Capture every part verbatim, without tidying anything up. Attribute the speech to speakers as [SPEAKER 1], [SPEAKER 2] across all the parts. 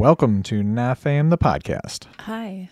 [SPEAKER 1] welcome to NAFAM, the podcast.
[SPEAKER 2] Hi.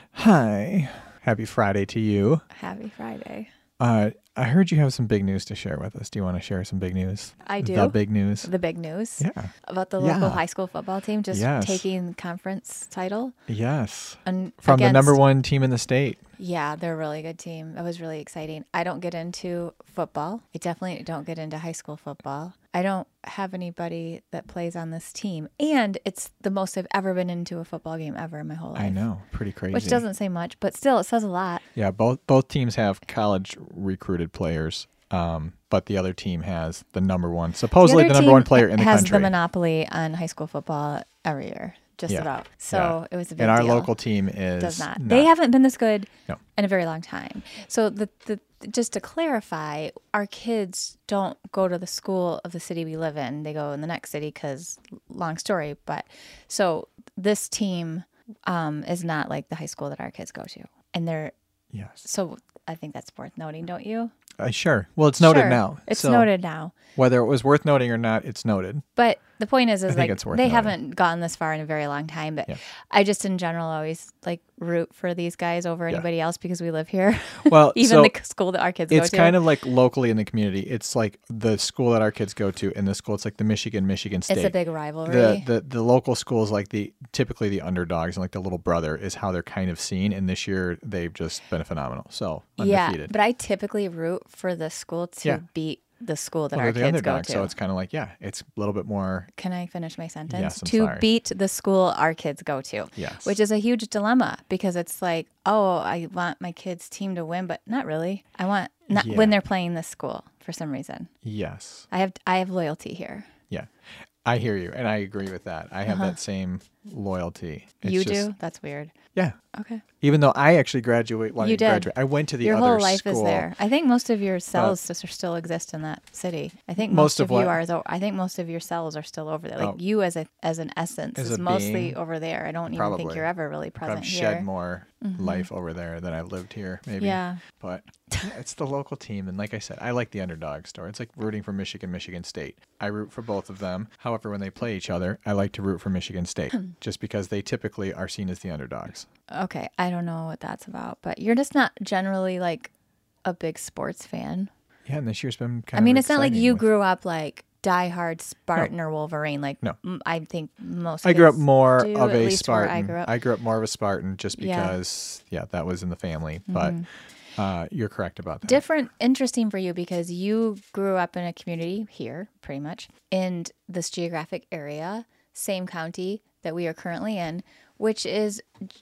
[SPEAKER 1] Hi. Happy Friday to you.
[SPEAKER 2] Happy Friday.
[SPEAKER 1] Uh, I heard you have some big news to share with us. Do you want to share some big news?
[SPEAKER 2] I do.
[SPEAKER 1] The big news?
[SPEAKER 2] The big news?
[SPEAKER 1] Yeah.
[SPEAKER 2] About the local
[SPEAKER 1] Yeah.
[SPEAKER 2] high school football team just
[SPEAKER 1] Yes.
[SPEAKER 2] taking conference title.
[SPEAKER 1] Yes.
[SPEAKER 2] And
[SPEAKER 1] From the
[SPEAKER 2] against-
[SPEAKER 1] number one team in the state.
[SPEAKER 2] Yeah, they're a really good team. It was really exciting. I don't get into football. I definitely don't get into high school football. I don't have anybody that plays on this team. And it's the most I've ever been into a football game ever in my whole life.
[SPEAKER 1] I know. Pretty crazy.
[SPEAKER 2] Which doesn't say much, but still, it says a lot.
[SPEAKER 1] Yeah, both both teams have college recruited players, um, but the other team has the number one, supposedly the,
[SPEAKER 2] other
[SPEAKER 1] number
[SPEAKER 2] team
[SPEAKER 1] one player in the
[SPEAKER 2] has
[SPEAKER 1] country.
[SPEAKER 2] the monopoly on high school football every year, just
[SPEAKER 1] Yeah.
[SPEAKER 2] about. So
[SPEAKER 1] Yeah.
[SPEAKER 2] it was a big
[SPEAKER 1] and our
[SPEAKER 2] deal.
[SPEAKER 1] local team is
[SPEAKER 2] Does not. They haven't been this good
[SPEAKER 1] No.
[SPEAKER 2] in a very long time. So the the just to clarify, our kids don't go to the school of the city we live in. They go in the next city because, long story. But so this team um, is not like the high school that our kids go to, and they're
[SPEAKER 1] Yes.
[SPEAKER 2] so. I think that's worth noting, don't you?
[SPEAKER 1] Uh, sure. Well, it's noted
[SPEAKER 2] Sure.
[SPEAKER 1] now.
[SPEAKER 2] It's
[SPEAKER 1] So
[SPEAKER 2] noted now.
[SPEAKER 1] Whether it was worth noting or not, it's noted.
[SPEAKER 2] But the point is, is
[SPEAKER 1] think
[SPEAKER 2] like
[SPEAKER 1] it's worth
[SPEAKER 2] they
[SPEAKER 1] noting.
[SPEAKER 2] haven't gotten this far in a very long time. But
[SPEAKER 1] Yeah.
[SPEAKER 2] I just, in general, always like root for these guys over
[SPEAKER 1] Yeah.
[SPEAKER 2] anybody else because we live here.
[SPEAKER 1] Well,
[SPEAKER 2] Even
[SPEAKER 1] so
[SPEAKER 2] the c- school that our kids go to.
[SPEAKER 1] it's kind of like locally in the community. It's like the school that our kids go to, and the school, it's like the Michigan, Michigan State.
[SPEAKER 2] It's a big rivalry.
[SPEAKER 1] the, the the local schools, like the typically the underdogs and like the little brother is how they're kind of seen. And this year they've just been phenomenal. So
[SPEAKER 2] yeah,
[SPEAKER 1] undefeated.
[SPEAKER 2] but I typically root for the school to
[SPEAKER 1] Yeah.
[SPEAKER 2] beat the school that
[SPEAKER 1] well,
[SPEAKER 2] our
[SPEAKER 1] they're the
[SPEAKER 2] kids go
[SPEAKER 1] underdog,
[SPEAKER 2] to.
[SPEAKER 1] so it's kind of like, yeah, it's a little bit more.
[SPEAKER 2] Can I finish my sentence?
[SPEAKER 1] Yes, I'm
[SPEAKER 2] to
[SPEAKER 1] sorry.
[SPEAKER 2] beat the school our kids go to.
[SPEAKER 1] Yes.
[SPEAKER 2] Which is a huge dilemma because it's like, oh, I want my kids' team to win, but not really. I want not
[SPEAKER 1] Yeah.
[SPEAKER 2] when they're playing this school for some reason.
[SPEAKER 1] Yes.
[SPEAKER 2] I have I have loyalty here.
[SPEAKER 1] Yeah. I hear you, and I agree with that. I have that same loyalty. It's
[SPEAKER 2] you
[SPEAKER 1] just-
[SPEAKER 2] do? That's weird.
[SPEAKER 1] Yeah.
[SPEAKER 2] Okay.
[SPEAKER 1] Even though I actually graduate, well, I
[SPEAKER 2] You
[SPEAKER 1] didn't
[SPEAKER 2] did.
[SPEAKER 1] graduate. I went to the
[SPEAKER 2] Your
[SPEAKER 1] other
[SPEAKER 2] whole life
[SPEAKER 1] school.
[SPEAKER 2] is there. I think most of your cells just are still exist in that city. I think most,
[SPEAKER 1] Most of
[SPEAKER 2] of, you
[SPEAKER 1] what?
[SPEAKER 2] are. As, o- I think most of your cells are still over there. Like
[SPEAKER 1] Oh.
[SPEAKER 2] you as a as an essence
[SPEAKER 1] As
[SPEAKER 2] is
[SPEAKER 1] a
[SPEAKER 2] mostly
[SPEAKER 1] being?
[SPEAKER 2] over there. I don't even think
[SPEAKER 1] Probably.
[SPEAKER 2] you're ever really present
[SPEAKER 1] I've
[SPEAKER 2] here.
[SPEAKER 1] shed more life over there than I've lived here, maybe.
[SPEAKER 2] Yeah.
[SPEAKER 1] But yeah, it's the local team. And like I said, I like the underdog story. It's like rooting for Michigan, Michigan State. I root for both of them. However, when they play each other, I like to root for Michigan State just because they typically are seen as the underdogs.
[SPEAKER 2] Okay, I don't know what that's about, but you're just not generally like a big sports fan.
[SPEAKER 1] Yeah, and this year's been kind
[SPEAKER 2] I
[SPEAKER 1] of
[SPEAKER 2] mean, it's not like
[SPEAKER 1] exciting
[SPEAKER 2] you
[SPEAKER 1] with-
[SPEAKER 2] grew up like diehard Spartan or Wolverine. Like
[SPEAKER 1] No.
[SPEAKER 2] m- I think most.
[SPEAKER 1] I grew up
[SPEAKER 2] kids
[SPEAKER 1] more
[SPEAKER 2] do,
[SPEAKER 1] of
[SPEAKER 2] at
[SPEAKER 1] a
[SPEAKER 2] least where
[SPEAKER 1] Spartan.
[SPEAKER 2] I grew up.
[SPEAKER 1] I grew up more of a Spartan just
[SPEAKER 2] Yeah. Mm-hmm.
[SPEAKER 1] because, yeah, that was in the family. But uh, you're correct about that.
[SPEAKER 2] Different, interesting for you because you grew up in a community here, pretty much, in this geographic area, same county that we are currently in, which is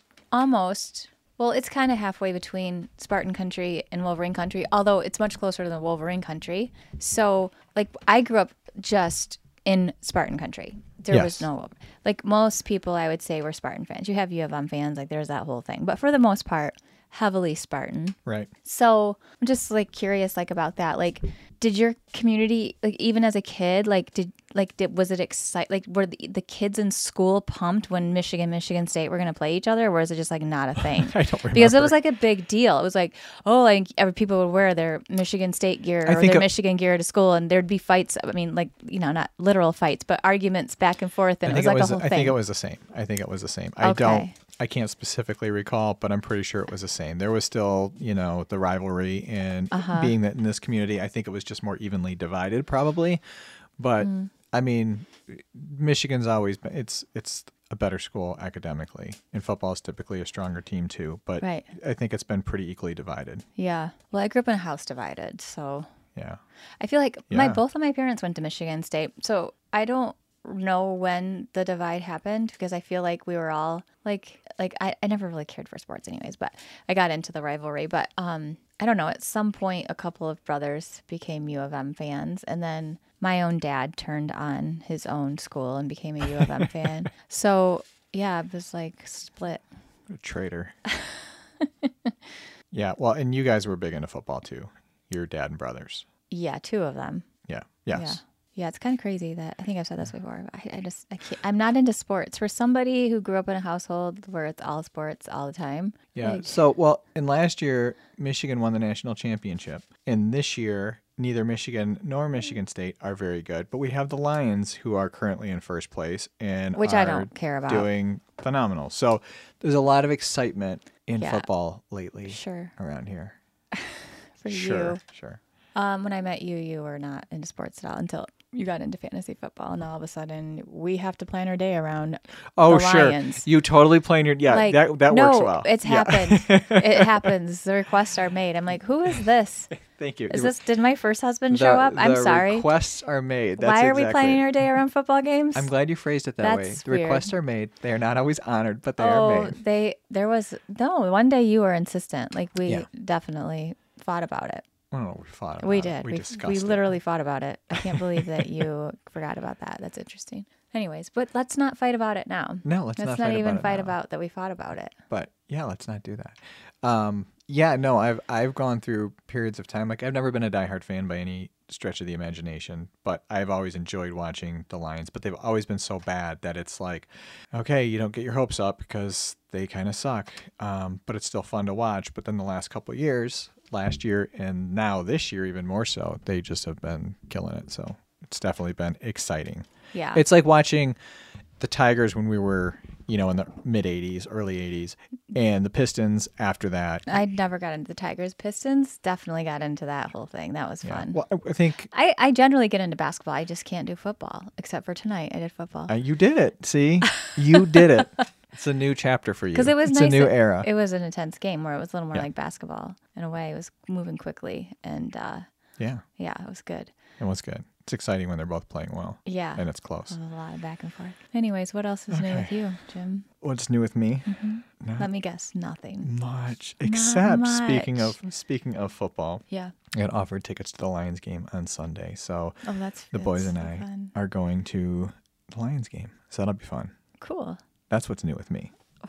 [SPEAKER 2] almost, well, it's kind of halfway between Spartan country and Wolverine country, although it's much closer to the Wolverine country. So, like, I grew up just in Spartan country. There
[SPEAKER 1] Yes.
[SPEAKER 2] was no, like, most people I would say were Spartan fans. You have U of M fans, like, there's that whole thing. But for the most part, heavily Spartan.
[SPEAKER 1] Right.
[SPEAKER 2] So I'm just like curious, like about that. Like, did your community, like even as a kid, like did like did was it excite? Like, were the, the kids in school pumped when Michigan, Michigan State were going to play each other, or was it just like not a thing?
[SPEAKER 1] I don't remember.
[SPEAKER 2] Because it was like a big deal. It was like, oh, like every people would wear their Michigan State gear
[SPEAKER 1] I
[SPEAKER 2] or
[SPEAKER 1] think
[SPEAKER 2] their
[SPEAKER 1] it-
[SPEAKER 2] Michigan gear to school, and there'd be fights. I mean, like you know, not literal fights, but arguments back and forth, and
[SPEAKER 1] I
[SPEAKER 2] it was
[SPEAKER 1] think
[SPEAKER 2] like
[SPEAKER 1] it was,
[SPEAKER 2] a whole
[SPEAKER 1] I
[SPEAKER 2] thing.
[SPEAKER 1] think it was the same. I think it was the same. I
[SPEAKER 2] Okay.
[SPEAKER 1] don't, I can't specifically recall, but I'm pretty sure it was the same. There was still, you know, the rivalry, and
[SPEAKER 2] Uh-huh.
[SPEAKER 1] being that in this community, I think it was just more evenly divided, probably. But
[SPEAKER 2] Mm.
[SPEAKER 1] I mean, Michigan's always been, it's it's a better school academically, and football is typically a stronger team too. But
[SPEAKER 2] Right.
[SPEAKER 1] I think it's been pretty equally divided.
[SPEAKER 2] Yeah. Well, I grew up in a house divided, so.
[SPEAKER 1] Yeah.
[SPEAKER 2] I feel like my
[SPEAKER 1] Yeah.
[SPEAKER 2] both of my parents went to Michigan State, so I don't know when the divide happened because I feel like we were all like like I, I never really cared for sports anyways, but I got into the rivalry. But um I don't know, at some point a couple of brothers became U of M fans, and then my own dad turned on his own school and became a U of M fan. So yeah, it was like split.
[SPEAKER 1] A traitor. Yeah. Well, and you guys were big into football too. Your dad and brothers.
[SPEAKER 2] Yeah, two of them.
[SPEAKER 1] Yeah. Yes.
[SPEAKER 2] Yeah. Yeah, it's kind of crazy that I think I've said this before. But I, I just, I can't, I'm not into sports. For somebody who grew up in a household where it's all sports all the time.
[SPEAKER 1] Yeah.
[SPEAKER 2] like-
[SPEAKER 1] So, well, and last year, Michigan won the national championship. And this year, neither Michigan nor Michigan State are very good, but we have the Lions who are currently in first place and
[SPEAKER 2] Which
[SPEAKER 1] are
[SPEAKER 2] I don't care about.
[SPEAKER 1] doing phenomenal. So there's a lot of excitement in
[SPEAKER 2] Yeah.
[SPEAKER 1] football lately
[SPEAKER 2] Sure.
[SPEAKER 1] around here.
[SPEAKER 2] For
[SPEAKER 1] Sure,
[SPEAKER 2] you.
[SPEAKER 1] sure.
[SPEAKER 2] Um, when I met you, you were not into sports at all until you got into fantasy football, and all of a sudden we have to plan our day around
[SPEAKER 1] Oh,
[SPEAKER 2] the
[SPEAKER 1] sure.
[SPEAKER 2] Lions.
[SPEAKER 1] You totally playing your yeah.
[SPEAKER 2] Like,
[SPEAKER 1] that that
[SPEAKER 2] no,
[SPEAKER 1] works well.
[SPEAKER 2] it's
[SPEAKER 1] Yeah.
[SPEAKER 2] happened. It happens. The requests are made. I'm like, who is this?
[SPEAKER 1] Thank you.
[SPEAKER 2] Is this? Did my first husband
[SPEAKER 1] the,
[SPEAKER 2] show up? I'm
[SPEAKER 1] the
[SPEAKER 2] sorry.
[SPEAKER 1] Requests are made. That's
[SPEAKER 2] Why are we
[SPEAKER 1] exactly
[SPEAKER 2] planning
[SPEAKER 1] it.
[SPEAKER 2] our day around football games?
[SPEAKER 1] I'm glad you phrased it that way.
[SPEAKER 2] That's
[SPEAKER 1] The
[SPEAKER 2] weird.
[SPEAKER 1] requests are made. They are not always honored, but they
[SPEAKER 2] oh,
[SPEAKER 1] are made.
[SPEAKER 2] they. There was no. One day you were insistent. Like we
[SPEAKER 1] Yeah.
[SPEAKER 2] definitely fought about it.
[SPEAKER 1] Oh, we fought about
[SPEAKER 2] We
[SPEAKER 1] it.
[SPEAKER 2] did.
[SPEAKER 1] We,
[SPEAKER 2] We,
[SPEAKER 1] discussed
[SPEAKER 2] we
[SPEAKER 1] it.
[SPEAKER 2] literally fought about it. I can't believe that you forgot about that. That's interesting. Anyways, but let's not fight about it now.
[SPEAKER 1] No, let's,
[SPEAKER 2] Let's
[SPEAKER 1] not,
[SPEAKER 2] not,
[SPEAKER 1] fight
[SPEAKER 2] even
[SPEAKER 1] about it
[SPEAKER 2] fight
[SPEAKER 1] now.
[SPEAKER 2] about that we fought about it.
[SPEAKER 1] But yeah, let's not do that. Um, yeah, no, I've I've gone through periods of time. Like I've never been a diehard fan by any stretch of the imagination, but I've always enjoyed watching the Lions. But they've always been so bad that it's like, okay, you don't get your hopes up because they kind of suck. Um, but it's still fun to watch. But then the last couple of years, last year and now this year even more so, they just have been killing it. So it's definitely been exciting.
[SPEAKER 2] Yeah.
[SPEAKER 1] It's like watching the Tigers when we were, you know, in the mid eighties, early eighties, and the Pistons after that.
[SPEAKER 2] I never got into the Tigers. Pistons definitely got into that whole thing. That was
[SPEAKER 1] Yeah.
[SPEAKER 2] fun.
[SPEAKER 1] Well, I think
[SPEAKER 2] I, I generally get into basketball. I just can't do football, except for tonight. I did football.
[SPEAKER 1] uh, you did it. See, you did it. It's a new chapter for you.
[SPEAKER 2] Because it was
[SPEAKER 1] it's
[SPEAKER 2] nice.
[SPEAKER 1] a new
[SPEAKER 2] It-
[SPEAKER 1] era.
[SPEAKER 2] It was an intense game where it was a little more
[SPEAKER 1] Yeah.
[SPEAKER 2] like basketball in a way. It was moving quickly. And uh,
[SPEAKER 1] yeah,
[SPEAKER 2] yeah, it was good.
[SPEAKER 1] it was good. It's exciting when they're both playing well
[SPEAKER 2] Yeah.
[SPEAKER 1] and it's close.
[SPEAKER 2] There was a lot of back and forth. Anyways, what else is new with
[SPEAKER 1] Okay.
[SPEAKER 2] you, Jim?
[SPEAKER 1] What's new with me? Not
[SPEAKER 2] Let me guess. Nothing.
[SPEAKER 1] much. Except speaking
[SPEAKER 2] much.
[SPEAKER 1] of speaking of football,
[SPEAKER 2] Yeah.
[SPEAKER 1] I got offered tickets to the Lions game on Sunday. So
[SPEAKER 2] Oh, that's
[SPEAKER 1] the boys
[SPEAKER 2] that's
[SPEAKER 1] and
[SPEAKER 2] so
[SPEAKER 1] I
[SPEAKER 2] fun.
[SPEAKER 1] are going to the Lions game. So that'll be fun.
[SPEAKER 2] Cool.
[SPEAKER 1] That's what's new with me.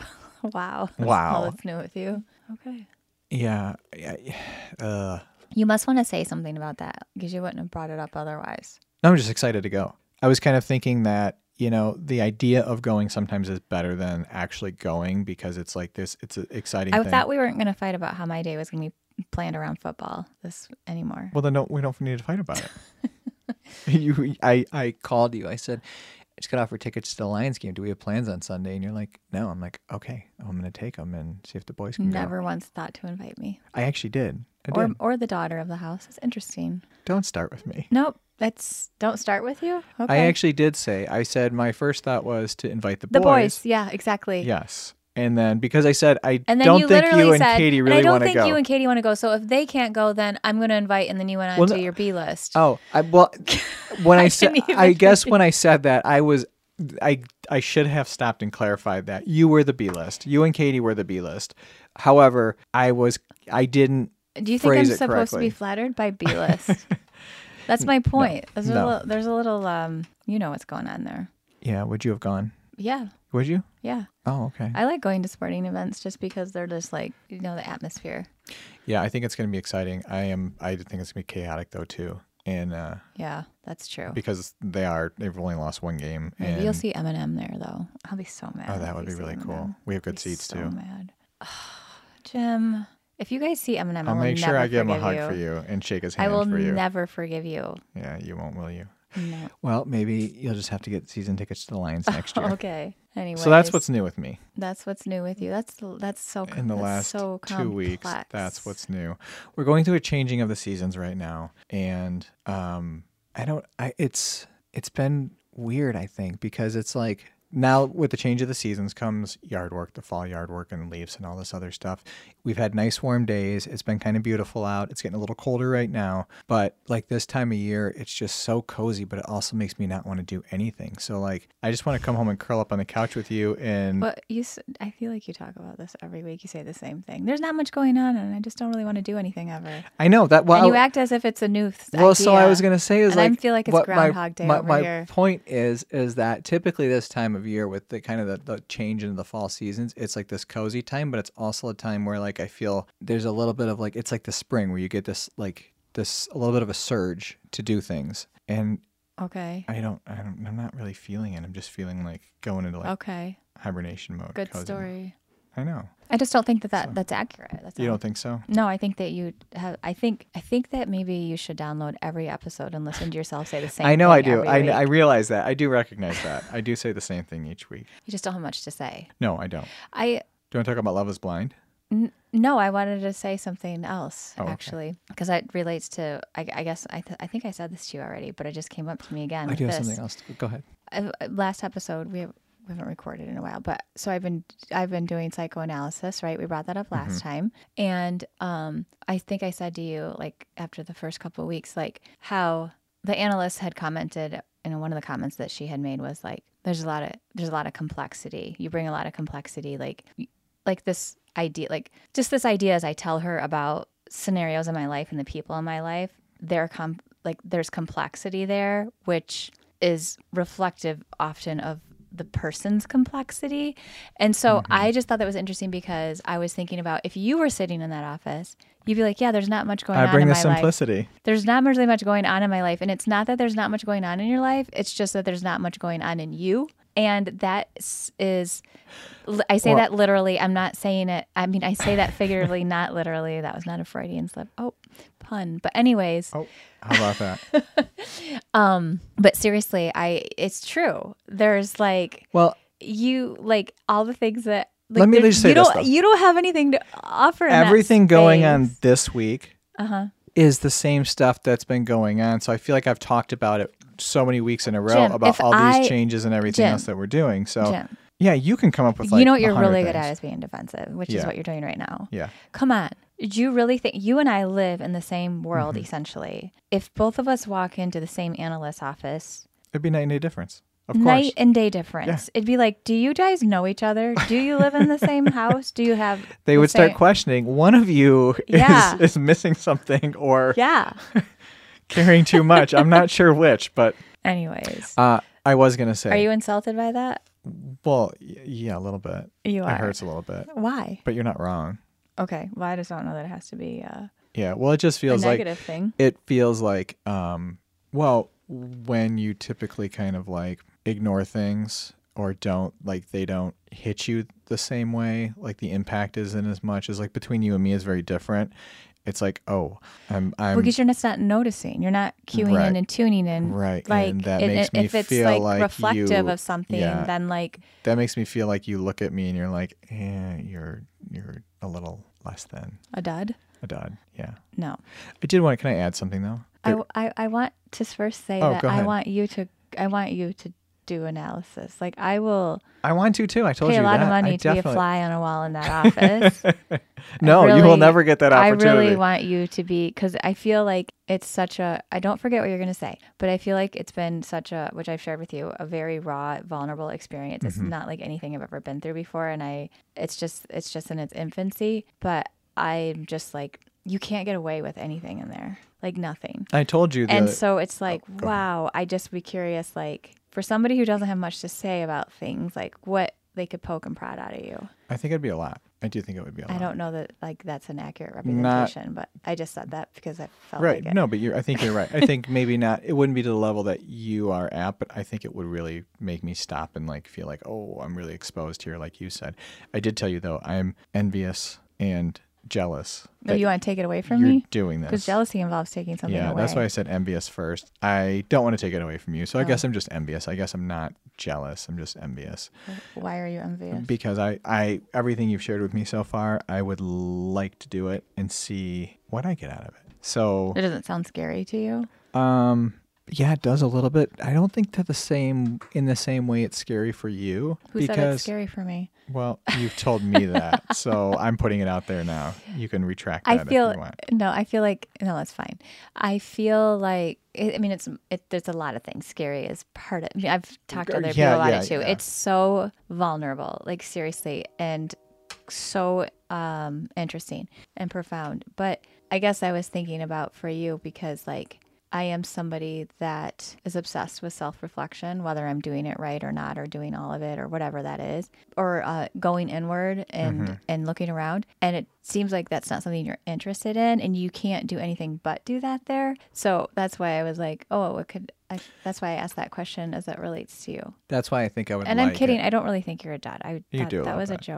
[SPEAKER 2] Wow. That's
[SPEAKER 1] Wow.
[SPEAKER 2] all that's new with you. Okay.
[SPEAKER 1] Yeah. yeah, Uh,
[SPEAKER 2] You must want to say something about that because you wouldn't have brought it up otherwise.
[SPEAKER 1] no, I'm just excited to go. I was kind of thinking that, you know, the idea of going sometimes is better than actually going because it's like this, it's an exciting
[SPEAKER 2] I
[SPEAKER 1] thing.
[SPEAKER 2] thought we weren't going to fight about how my day was going to be planned around football this anymore.
[SPEAKER 1] Well, then don't, we don't need to fight about it. you, I, I called you. I said, I just got offered tickets to the Lions game. Do we have plans on Sunday? And you're like, no. I'm like, okay, I'm going to take them and see if the boys can
[SPEAKER 2] Never
[SPEAKER 1] go.
[SPEAKER 2] once thought to invite me.
[SPEAKER 1] I actually did. I
[SPEAKER 2] Or
[SPEAKER 1] did.
[SPEAKER 2] or the daughter of the house. It's interesting.
[SPEAKER 1] Don't start with me.
[SPEAKER 2] Nope. That's don't start with you. Okay.
[SPEAKER 1] I actually did say, I said my first thought was to invite the,
[SPEAKER 2] the boys. Yeah, exactly.
[SPEAKER 1] Yes. And then because I said I
[SPEAKER 2] And then
[SPEAKER 1] don't
[SPEAKER 2] you
[SPEAKER 1] think
[SPEAKER 2] literally
[SPEAKER 1] you and
[SPEAKER 2] said,
[SPEAKER 1] Katie
[SPEAKER 2] and
[SPEAKER 1] really
[SPEAKER 2] I don't
[SPEAKER 1] want to
[SPEAKER 2] think
[SPEAKER 1] go.
[SPEAKER 2] you and Katie want to go. So if they can't go, then I'm going to invite. And then you went on
[SPEAKER 1] Well,
[SPEAKER 2] to
[SPEAKER 1] no-
[SPEAKER 2] your B list.
[SPEAKER 1] Oh, I, well, when I,
[SPEAKER 2] I
[SPEAKER 1] said,
[SPEAKER 2] didn't even
[SPEAKER 1] I guess when I said that, I was, I, I should have stopped and clarified that you were the B list. You and Katie were the B list. However, I was, I didn't.
[SPEAKER 2] Do you think I'm
[SPEAKER 1] phrase it
[SPEAKER 2] supposed to
[SPEAKER 1] correctly.
[SPEAKER 2] be flattered by B list? That's my point. There's,
[SPEAKER 1] No.
[SPEAKER 2] a little, there's a little, um, you know what's going on there.
[SPEAKER 1] Yeah, would you have gone?
[SPEAKER 2] Yeah,
[SPEAKER 1] Would you?
[SPEAKER 2] yeah.
[SPEAKER 1] Oh, okay.
[SPEAKER 2] I like going to sporting events just because they're just like, you know, the atmosphere.
[SPEAKER 1] Yeah, I think it's going to be exciting. I am. I think it's going to be chaotic though too, and uh,
[SPEAKER 2] Yeah, that's true.
[SPEAKER 1] because they are, they've only lost one game.
[SPEAKER 2] Maybe
[SPEAKER 1] and,
[SPEAKER 2] you'll see Eminem there, though. I'll be so mad.
[SPEAKER 1] Oh,
[SPEAKER 2] if
[SPEAKER 1] that would
[SPEAKER 2] you
[SPEAKER 1] be
[SPEAKER 2] see
[SPEAKER 1] really cool.
[SPEAKER 2] Eminem.
[SPEAKER 1] We have good
[SPEAKER 2] Be
[SPEAKER 1] seats
[SPEAKER 2] so
[SPEAKER 1] too.
[SPEAKER 2] Mad. Jim, if you guys see Eminem, I
[SPEAKER 1] I'll
[SPEAKER 2] will
[SPEAKER 1] make sure
[SPEAKER 2] never
[SPEAKER 1] I give him a
[SPEAKER 2] forgive
[SPEAKER 1] hug for you and shake his
[SPEAKER 2] I
[SPEAKER 1] hand
[SPEAKER 2] will
[SPEAKER 1] for you.
[SPEAKER 2] never forgive you.
[SPEAKER 1] Yeah, you won't, will you?
[SPEAKER 2] No.
[SPEAKER 1] Well, maybe you'll just have to get season tickets to the Lions next year.
[SPEAKER 2] Okay. Anyway,
[SPEAKER 1] So that's what's new with me
[SPEAKER 2] that's what's new with you. That's that's so
[SPEAKER 1] in the
[SPEAKER 2] that's
[SPEAKER 1] last
[SPEAKER 2] so
[SPEAKER 1] two weeks.
[SPEAKER 2] complex.
[SPEAKER 1] That's what's new. We're going through a changing of the seasons right now, and um, I don't. I it's it's been weird. I think because it's like now with the change of the seasons comes yard work, the fall yard work, and leaves and all this other stuff. We've had nice warm days. It's been kind of beautiful out. It's getting a little colder right now, but like this time of year, it's just so cozy. But it also makes me not want to do anything. So like I just want to come home and curl up on the couch with you and.
[SPEAKER 2] But you, s- I feel like you talk about this every week. You say the same thing. There's not much going on, and I just don't really want to do anything ever.
[SPEAKER 1] I know that. Well,
[SPEAKER 2] and you act as if it's a new th-
[SPEAKER 1] Well,
[SPEAKER 2] idea.
[SPEAKER 1] so I was gonna say is
[SPEAKER 2] And I
[SPEAKER 1] like
[SPEAKER 2] feel like it's
[SPEAKER 1] what my-
[SPEAKER 2] Groundhog Day
[SPEAKER 1] my,
[SPEAKER 2] over
[SPEAKER 1] my
[SPEAKER 2] here.
[SPEAKER 1] point is is that typically this time of year with the kind of the, the change into the fall seasons, it's like this cozy time, but it's also a time where like I feel there's a little bit of like it's like the spring where you get this like this a little bit of a surge to do things, and
[SPEAKER 2] Okay.
[SPEAKER 1] I don't I don't I'm not really feeling it. I'm just feeling like going into like
[SPEAKER 2] Okay.
[SPEAKER 1] hibernation mode.
[SPEAKER 2] Good
[SPEAKER 1] cozy mode.
[SPEAKER 2] story.
[SPEAKER 1] I know.
[SPEAKER 2] I just don't think that, that
[SPEAKER 1] So-
[SPEAKER 2] that's accurate. That's
[SPEAKER 1] You
[SPEAKER 2] all.
[SPEAKER 1] don't think so?
[SPEAKER 2] No, I think that you have. I think I think that maybe you should download every episode and listen to yourself say the same.
[SPEAKER 1] I know
[SPEAKER 2] thing
[SPEAKER 1] I do.
[SPEAKER 2] every
[SPEAKER 1] I,
[SPEAKER 2] week.
[SPEAKER 1] I realize that. I do recognize that. I do say the same thing each week.
[SPEAKER 2] You just don't have much to say.
[SPEAKER 1] No, I don't.
[SPEAKER 2] I
[SPEAKER 1] Do you want to talk about Love is Blind?
[SPEAKER 2] n- no, I wanted to say something else
[SPEAKER 1] Oh, okay.
[SPEAKER 2] actually because it relates to. I, I guess I th- I think I said this to you already, but it just came up to me again.
[SPEAKER 1] I
[SPEAKER 2] with
[SPEAKER 1] do have
[SPEAKER 2] this.
[SPEAKER 1] something else. Go ahead.
[SPEAKER 2] Uh, last episode we. We haven't recorded in a while, but so I've been I've been doing psychoanalysis, right? We brought that up last
[SPEAKER 1] Mm-hmm.
[SPEAKER 2] time, and um, I think I said to you like after the first couple of weeks, like how the analyst had commented, and one of the comments that she had made was like, "There's a lot of there's a lot of complexity. You bring a lot of complexity, like like this idea, like just this idea." As I tell her about scenarios in my life and the people in my life, they're com- like there's complexity there, which is reflective often of the person's complexity. And so
[SPEAKER 1] Mm-hmm.
[SPEAKER 2] I just thought that was interesting because I was thinking about if you were sitting in that office, you'd be like, yeah, there's not much going
[SPEAKER 1] I
[SPEAKER 2] on
[SPEAKER 1] bring
[SPEAKER 2] in
[SPEAKER 1] the
[SPEAKER 2] my life.
[SPEAKER 1] simplicity.
[SPEAKER 2] There's not really much going on in my life. And it's not that there's not much going on in your life. It's just that there's not much going on in you. And that s- is, I say
[SPEAKER 1] Well-
[SPEAKER 2] that literally. I'm not saying it. I mean, I say that figuratively, not literally. That was not a Freudian slip. Oh, pun. But anyways,
[SPEAKER 1] Oh, how about that?
[SPEAKER 2] um, but seriously, I, it's true. There's like,
[SPEAKER 1] Well,
[SPEAKER 2] you like all the things that like,
[SPEAKER 1] Let me
[SPEAKER 2] there-
[SPEAKER 1] just say
[SPEAKER 2] you
[SPEAKER 1] this,
[SPEAKER 2] don't
[SPEAKER 1] though.
[SPEAKER 2] you don't have anything to offer in that
[SPEAKER 1] everything going on
[SPEAKER 2] space.
[SPEAKER 1] this week
[SPEAKER 2] Uh-huh.
[SPEAKER 1] is the same stuff that's been going on. So I feel like I've talked about it so many weeks in a row
[SPEAKER 2] Jim,
[SPEAKER 1] about
[SPEAKER 2] if
[SPEAKER 1] all these
[SPEAKER 2] I-
[SPEAKER 1] changes and everything
[SPEAKER 2] Jim,
[SPEAKER 1] else that we're doing. So
[SPEAKER 2] Jim,
[SPEAKER 1] yeah, you can come up with like
[SPEAKER 2] you know what you're
[SPEAKER 1] a hundred
[SPEAKER 2] really good
[SPEAKER 1] things.
[SPEAKER 2] at is being defensive, which is
[SPEAKER 1] Yeah.
[SPEAKER 2] what you're doing right now.
[SPEAKER 1] Yeah.
[SPEAKER 2] Come on. Do you really think you and I live in the same world
[SPEAKER 1] Mm-hmm.
[SPEAKER 2] essentially? If both of us walk into the same analyst's office,
[SPEAKER 1] It'd be night and day difference. Of
[SPEAKER 2] night
[SPEAKER 1] course.
[SPEAKER 2] and day difference. It'd be like, do you guys know each other? Do you live in the same house? Do you have
[SPEAKER 1] They
[SPEAKER 2] the
[SPEAKER 1] would start
[SPEAKER 2] same-
[SPEAKER 1] questioning one of you
[SPEAKER 2] Yeah.
[SPEAKER 1] is, is missing something or
[SPEAKER 2] Yeah.
[SPEAKER 1] carrying too much. I'm not sure which, but
[SPEAKER 2] Anyways.
[SPEAKER 1] uh, I was going to say,
[SPEAKER 2] Are you insulted by that?
[SPEAKER 1] well, y- yeah, a little bit.
[SPEAKER 2] You
[SPEAKER 1] It
[SPEAKER 2] are.
[SPEAKER 1] hurts a little bit,
[SPEAKER 2] Why?
[SPEAKER 1] but you're not wrong.
[SPEAKER 2] Okay. Well, I just don't know that it has to be uh,
[SPEAKER 1] Yeah. Well, it just
[SPEAKER 2] a
[SPEAKER 1] feels like
[SPEAKER 2] negative thing.
[SPEAKER 1] it feels like um well when you typically kind of like ignore things or don't like they don't hit you the same way, like the impact isn't as much as like between you and me is very different. It's like, oh, I'm I'm
[SPEAKER 2] Well, because you're just not noticing. You're not cueing
[SPEAKER 1] Right.
[SPEAKER 2] in and tuning in.
[SPEAKER 1] right
[SPEAKER 2] Like,
[SPEAKER 1] and that
[SPEAKER 2] and
[SPEAKER 1] makes
[SPEAKER 2] it-
[SPEAKER 1] me
[SPEAKER 2] if it's
[SPEAKER 1] feel
[SPEAKER 2] like,
[SPEAKER 1] like
[SPEAKER 2] reflective
[SPEAKER 1] you,
[SPEAKER 2] of something,
[SPEAKER 1] yeah,
[SPEAKER 2] then like,
[SPEAKER 1] that makes me feel like you look at me and you're like, eh, you're you're a little less than
[SPEAKER 2] a dud?
[SPEAKER 1] a dud. Yeah.
[SPEAKER 2] No.
[SPEAKER 1] I did want can I add something though?
[SPEAKER 2] I, I, I want to first say
[SPEAKER 1] Oh,
[SPEAKER 2] that
[SPEAKER 1] go
[SPEAKER 2] I
[SPEAKER 1] ahead.
[SPEAKER 2] want you to I want you to do analysis. Like I will
[SPEAKER 1] I want to too. I told
[SPEAKER 2] pay
[SPEAKER 1] you
[SPEAKER 2] a lot
[SPEAKER 1] that.
[SPEAKER 2] of money
[SPEAKER 1] I
[SPEAKER 2] to be a
[SPEAKER 1] definitely-
[SPEAKER 2] fly on a wall in that office.
[SPEAKER 1] No,
[SPEAKER 2] I
[SPEAKER 1] you will
[SPEAKER 2] really-
[SPEAKER 1] never get that
[SPEAKER 2] I
[SPEAKER 1] opportunity.
[SPEAKER 2] really want you to be, because I feel like it's such a, I don't forget what you're going to say, but I feel like it's been such a, which I've shared with you, a very raw, vulnerable experience. It's
[SPEAKER 1] Mhm.
[SPEAKER 2] not like anything I've ever been through before. And I, it's just, it's just in its infancy, but I'm just like, you can't get away with anything in there, like nothing.
[SPEAKER 1] I told you that.
[SPEAKER 2] And so it's like,
[SPEAKER 1] go ahead.
[SPEAKER 2] wow, I just be curious, like for somebody who doesn't have much to say about things, like what they could poke and prod out of you.
[SPEAKER 1] I think it'd be a lot. I do think it would be a lot.
[SPEAKER 2] I don't know that like that's an accurate
[SPEAKER 1] Not-
[SPEAKER 2] representation, but I just said that because I felt
[SPEAKER 1] Right.
[SPEAKER 2] like it.
[SPEAKER 1] No, but you're. I think you're right. I think maybe not. It wouldn't be to the level that you are at, but I think it would really make me stop and like feel like, oh, I'm really exposed here, like you said. I did tell you though, I'm envious and jealous.
[SPEAKER 2] No,
[SPEAKER 1] that
[SPEAKER 2] you want to take it away from
[SPEAKER 1] you're
[SPEAKER 2] me?
[SPEAKER 1] doing this.
[SPEAKER 2] Because jealousy involves taking something
[SPEAKER 1] Yeah,
[SPEAKER 2] away.
[SPEAKER 1] that's why I said envious first. I don't want to take it away from you, so I
[SPEAKER 2] Oh.
[SPEAKER 1] guess I'm just envious. I guess I'm not jealous. I'm just envious.
[SPEAKER 2] Why are you envious?
[SPEAKER 1] Because I, I everything you've shared with me so far, I would like to do it and see what I get out of it. So,
[SPEAKER 2] It doesn't sound scary to you.
[SPEAKER 1] um, yeah, it does a little bit. I don't think to the same in the same way it's scary for you
[SPEAKER 2] Who said
[SPEAKER 1] because
[SPEAKER 2] it's scary for me?
[SPEAKER 1] well, you've told me that, so I'm putting it out there now. You can retract that
[SPEAKER 2] I feel
[SPEAKER 1] if you want.
[SPEAKER 2] no. I feel like no. That's fine. I feel like I mean, it's it. There's a lot of things. Scary is part of. I mean, I've talked to other
[SPEAKER 1] Yeah,
[SPEAKER 2] people about
[SPEAKER 1] yeah,
[SPEAKER 2] it too.
[SPEAKER 1] yeah.
[SPEAKER 2] It's so vulnerable, like seriously, and so um interesting and profound. But I guess I was thinking about for you because like I am somebody that is obsessed with self-reflection, whether I'm doing it right or not, or doing all of it, or whatever that is, or uh, going inward and
[SPEAKER 1] Mm-hmm.
[SPEAKER 2] and looking around. And it seems like that's not something you're interested in, and you can't do anything but do that there. So that's why I was like, oh, what could I? That's why I asked that question as it relates to you.
[SPEAKER 1] That's why I think I would.
[SPEAKER 2] And
[SPEAKER 1] like
[SPEAKER 2] I'm kidding.
[SPEAKER 1] It.
[SPEAKER 2] I don't really think you're a dad. I
[SPEAKER 1] You
[SPEAKER 2] that,
[SPEAKER 1] do a
[SPEAKER 2] that
[SPEAKER 1] little
[SPEAKER 2] was a
[SPEAKER 1] bit.
[SPEAKER 2] joke.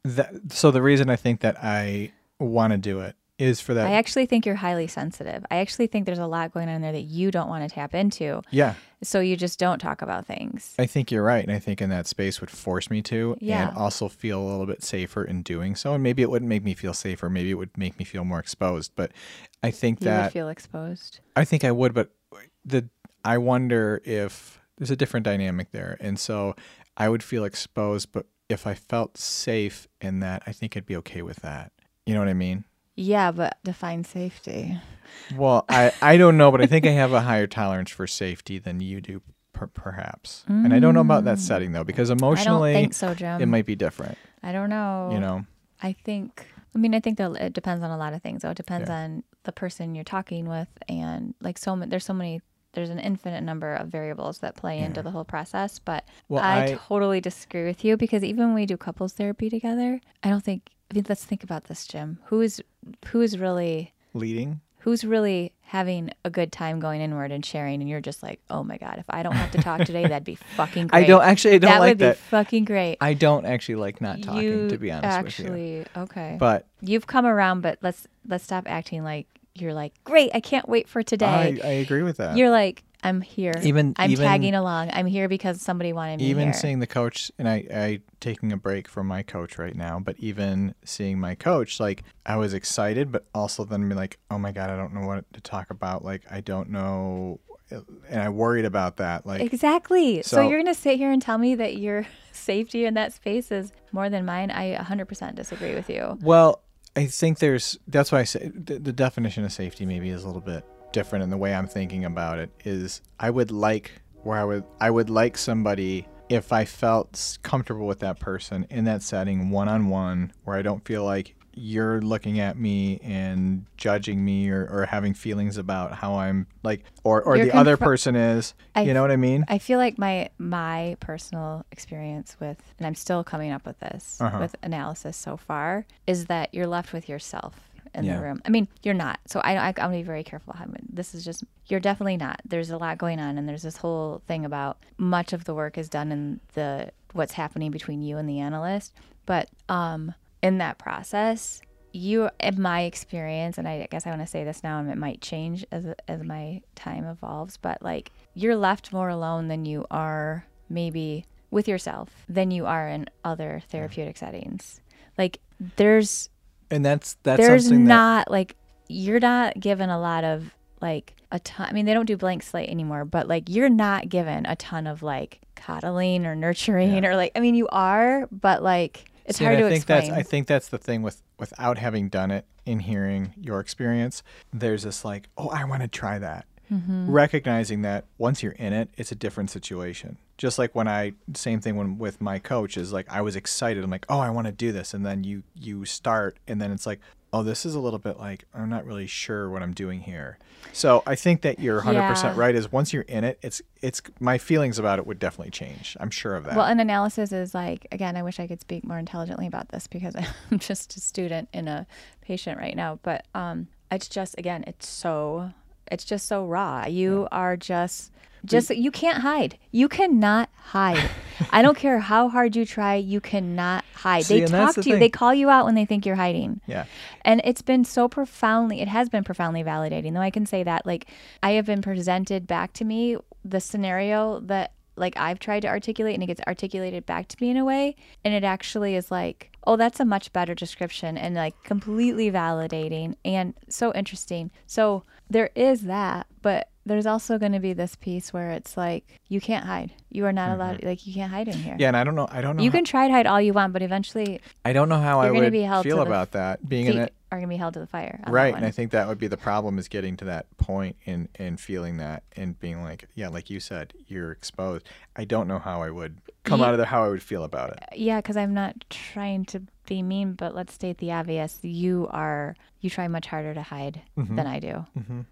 [SPEAKER 1] that, so the reason I think that I want to do it is for that.
[SPEAKER 2] I actually think you're highly sensitive. I actually think there's a lot going on there that you don't want to tap into.
[SPEAKER 1] Yeah.
[SPEAKER 2] So you just don't talk about things.
[SPEAKER 1] I think you're right. And I think in that space would force me to
[SPEAKER 2] Yeah.
[SPEAKER 1] and also feel a little bit safer in doing so. And maybe it wouldn't make me feel safer. Maybe it would make me feel more exposed. But I think
[SPEAKER 2] You
[SPEAKER 1] that
[SPEAKER 2] would feel exposed.
[SPEAKER 1] I think I would, but the I wonder if there's a different dynamic there. And so I would feel exposed, but if I felt safe in that, I think I'd be okay with that. You know what I mean?
[SPEAKER 2] Yeah, but define safety.
[SPEAKER 1] Well, I, I don't know, but I think I have a higher tolerance for safety than you do, per, perhaps. Mm. And I don't know about that setting, though, because emotionally,
[SPEAKER 2] I don't think so, Jim.
[SPEAKER 1] It might be different.
[SPEAKER 2] I don't know.
[SPEAKER 1] You know?
[SPEAKER 2] I think, I mean, I think that it depends on a lot of things, though. It depends
[SPEAKER 1] Yeah.
[SPEAKER 2] on the person you're talking with, and like so many, there's so many, there's an infinite number of variables that play
[SPEAKER 1] Yeah.
[SPEAKER 2] into the whole process. But
[SPEAKER 1] Well,
[SPEAKER 2] I,
[SPEAKER 1] I-
[SPEAKER 2] totally disagree with you, because even when we do couples therapy together, I don't think, I mean, let's think about this, Jim. Who is, who is really,
[SPEAKER 1] Leading?
[SPEAKER 2] who's really having a good time going inward and sharing, and you're just like, oh my God, if I don't have to talk today, that'd be fucking great.
[SPEAKER 1] I don't actually, I don't
[SPEAKER 2] that
[SPEAKER 1] like
[SPEAKER 2] would
[SPEAKER 1] that.
[SPEAKER 2] be fucking great.
[SPEAKER 1] I don't actually like not talking,
[SPEAKER 2] you
[SPEAKER 1] to be honest with you.
[SPEAKER 2] actually, okay.
[SPEAKER 1] But
[SPEAKER 2] You've come around, but let's let's stop acting like you're like, great, I can't wait for today.
[SPEAKER 1] I, I agree with that.
[SPEAKER 2] You're like, I'm here.
[SPEAKER 1] Even-
[SPEAKER 2] I'm
[SPEAKER 1] even-
[SPEAKER 2] tagging along. I'm here because somebody wanted me
[SPEAKER 1] even
[SPEAKER 2] here.
[SPEAKER 1] seeing the coach, and I, I taking a break from my coach right now, but even seeing my coach, like I was excited, but also then be like, oh my God, I don't know what to talk about. Like, I don't know. And I worried about that. Like,
[SPEAKER 2] Exactly. So,
[SPEAKER 1] So-
[SPEAKER 2] you're going to sit here and tell me that your safety in that space is more than mine? I one hundred percent disagree with you.
[SPEAKER 1] well, I think there's, that's why I say the, the definition of safety maybe is a little bit different in the way I'm thinking about it is I would like where I would, I would like somebody if I felt s- comfortable with that person in that setting one-on-one where I don't feel like you're looking at me and judging me or, or having feelings about how I'm like, or, or
[SPEAKER 2] You're
[SPEAKER 1] the other
[SPEAKER 2] confro-
[SPEAKER 1] person is,
[SPEAKER 2] I-
[SPEAKER 1] you know what I mean?
[SPEAKER 2] I feel like my my personal experience with, and I'm still coming up with this
[SPEAKER 1] Uh-huh.
[SPEAKER 2] with analysis so far, is that you're left with yourself in
[SPEAKER 1] Yeah.
[SPEAKER 2] the room. I mean, you're not. So I, I I'm gonna be very careful. How I'm, this is just you're definitely not. There's a lot going on, and there's this whole thing about much of the work is done in the what's happening between you and the analyst, but um in that process. You, in my experience, and I guess I want to say this now, and it might change as as my time evolves, but like you're left more alone than you are maybe with yourself than you are in other therapeutic settings. Like there's
[SPEAKER 1] And that's, that's
[SPEAKER 2] there's
[SPEAKER 1] something that,
[SPEAKER 2] not like you're not given a lot of like a ton. I mean, they don't do blank slate anymore, but like you're not given a ton of like coddling or nurturing
[SPEAKER 1] Yeah.
[SPEAKER 2] or like I mean, you are, but like it's
[SPEAKER 1] See,
[SPEAKER 2] hard
[SPEAKER 1] and
[SPEAKER 2] to
[SPEAKER 1] I think
[SPEAKER 2] explain.
[SPEAKER 1] that's I think that's the thing with without having done it in hearing your experience. There's this like, oh, I want to try that.
[SPEAKER 2] Mm-hmm.
[SPEAKER 1] Recognizing that once you're in it, it's a different situation. Just like when I same thing when with my coach is like I was excited. I'm like, oh, I want to do this, and then you you start, and then it's like, oh, this is a little bit like I'm not really sure what I'm doing here. So I think that you're one hundred percent
[SPEAKER 2] Yeah.
[SPEAKER 1] right. Is once you're in it, it's it's my feelings about it would definitely change. I'm sure of that.
[SPEAKER 2] Well, an analysis is like, again, I wish I could speak more intelligently about this because I'm just a student and a patient right now. But um, it's just, again, it's so, it's just so raw. You are just, just, you can't hide. You cannot hide. I don't care how hard you try, you cannot hide.
[SPEAKER 1] See,
[SPEAKER 2] they
[SPEAKER 1] and that's
[SPEAKER 2] talk
[SPEAKER 1] the
[SPEAKER 2] to you,
[SPEAKER 1] thing.
[SPEAKER 2] they call you out when they think you're hiding.
[SPEAKER 1] yeah.
[SPEAKER 2] And it's been so profoundly, it has been profoundly validating, though I can say that. Like, I have been presented back to me the scenario that, like, I've tried to articulate, and it gets articulated back to me in a way. And it actually is like, oh, that's a much better description, and like completely validating and so interesting. So there is that, but there's also going to be this piece where it's like, you can't hide. You are not allowed, like, you can't hide in here.
[SPEAKER 1] Yeah, and I don't know. I don't know.
[SPEAKER 2] You
[SPEAKER 1] how-
[SPEAKER 2] can try to hide all you want, but eventually
[SPEAKER 1] I don't know how I
[SPEAKER 2] You're gonna
[SPEAKER 1] would
[SPEAKER 2] be held
[SPEAKER 1] feel
[SPEAKER 2] to the
[SPEAKER 1] about that being
[SPEAKER 2] feet
[SPEAKER 1] in it.
[SPEAKER 2] are going to be held to the fire. on that
[SPEAKER 1] Right,
[SPEAKER 2] one.
[SPEAKER 1] and I think that would be the problem is getting to that point and and feeling that and being like, yeah, like you said, you're exposed. I don't know how I would come
[SPEAKER 2] Ye-
[SPEAKER 1] out of there, how I would feel about it.
[SPEAKER 2] Yeah, because I'm not trying to be mean, but let's state the obvious. You are, you try much harder to hide
[SPEAKER 1] Mm-hmm.
[SPEAKER 2] than I do.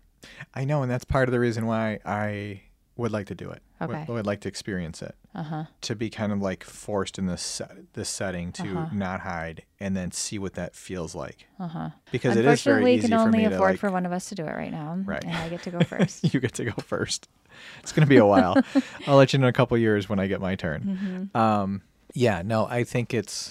[SPEAKER 1] I know, and that's part of the reason why I would like to do it. Would-
[SPEAKER 2] Okay.
[SPEAKER 1] Would, like to experience it.
[SPEAKER 2] Uh huh.
[SPEAKER 1] To be kind of like forced in this set, this setting to
[SPEAKER 2] Uh-huh.
[SPEAKER 1] not hide and then see what that feels like.
[SPEAKER 2] Uh huh.
[SPEAKER 1] Because it is very
[SPEAKER 2] Unfortunately,
[SPEAKER 1] easy
[SPEAKER 2] can
[SPEAKER 1] for
[SPEAKER 2] only
[SPEAKER 1] me to
[SPEAKER 2] afford
[SPEAKER 1] like,
[SPEAKER 2] for one of us to do it right now.
[SPEAKER 1] Right.
[SPEAKER 2] And I get to go first.
[SPEAKER 1] you get to go first. It's going to be a while. I'll let you know in a couple years when I get my turn.
[SPEAKER 2] Mm-hmm.
[SPEAKER 1] Um, yeah, no, I think it's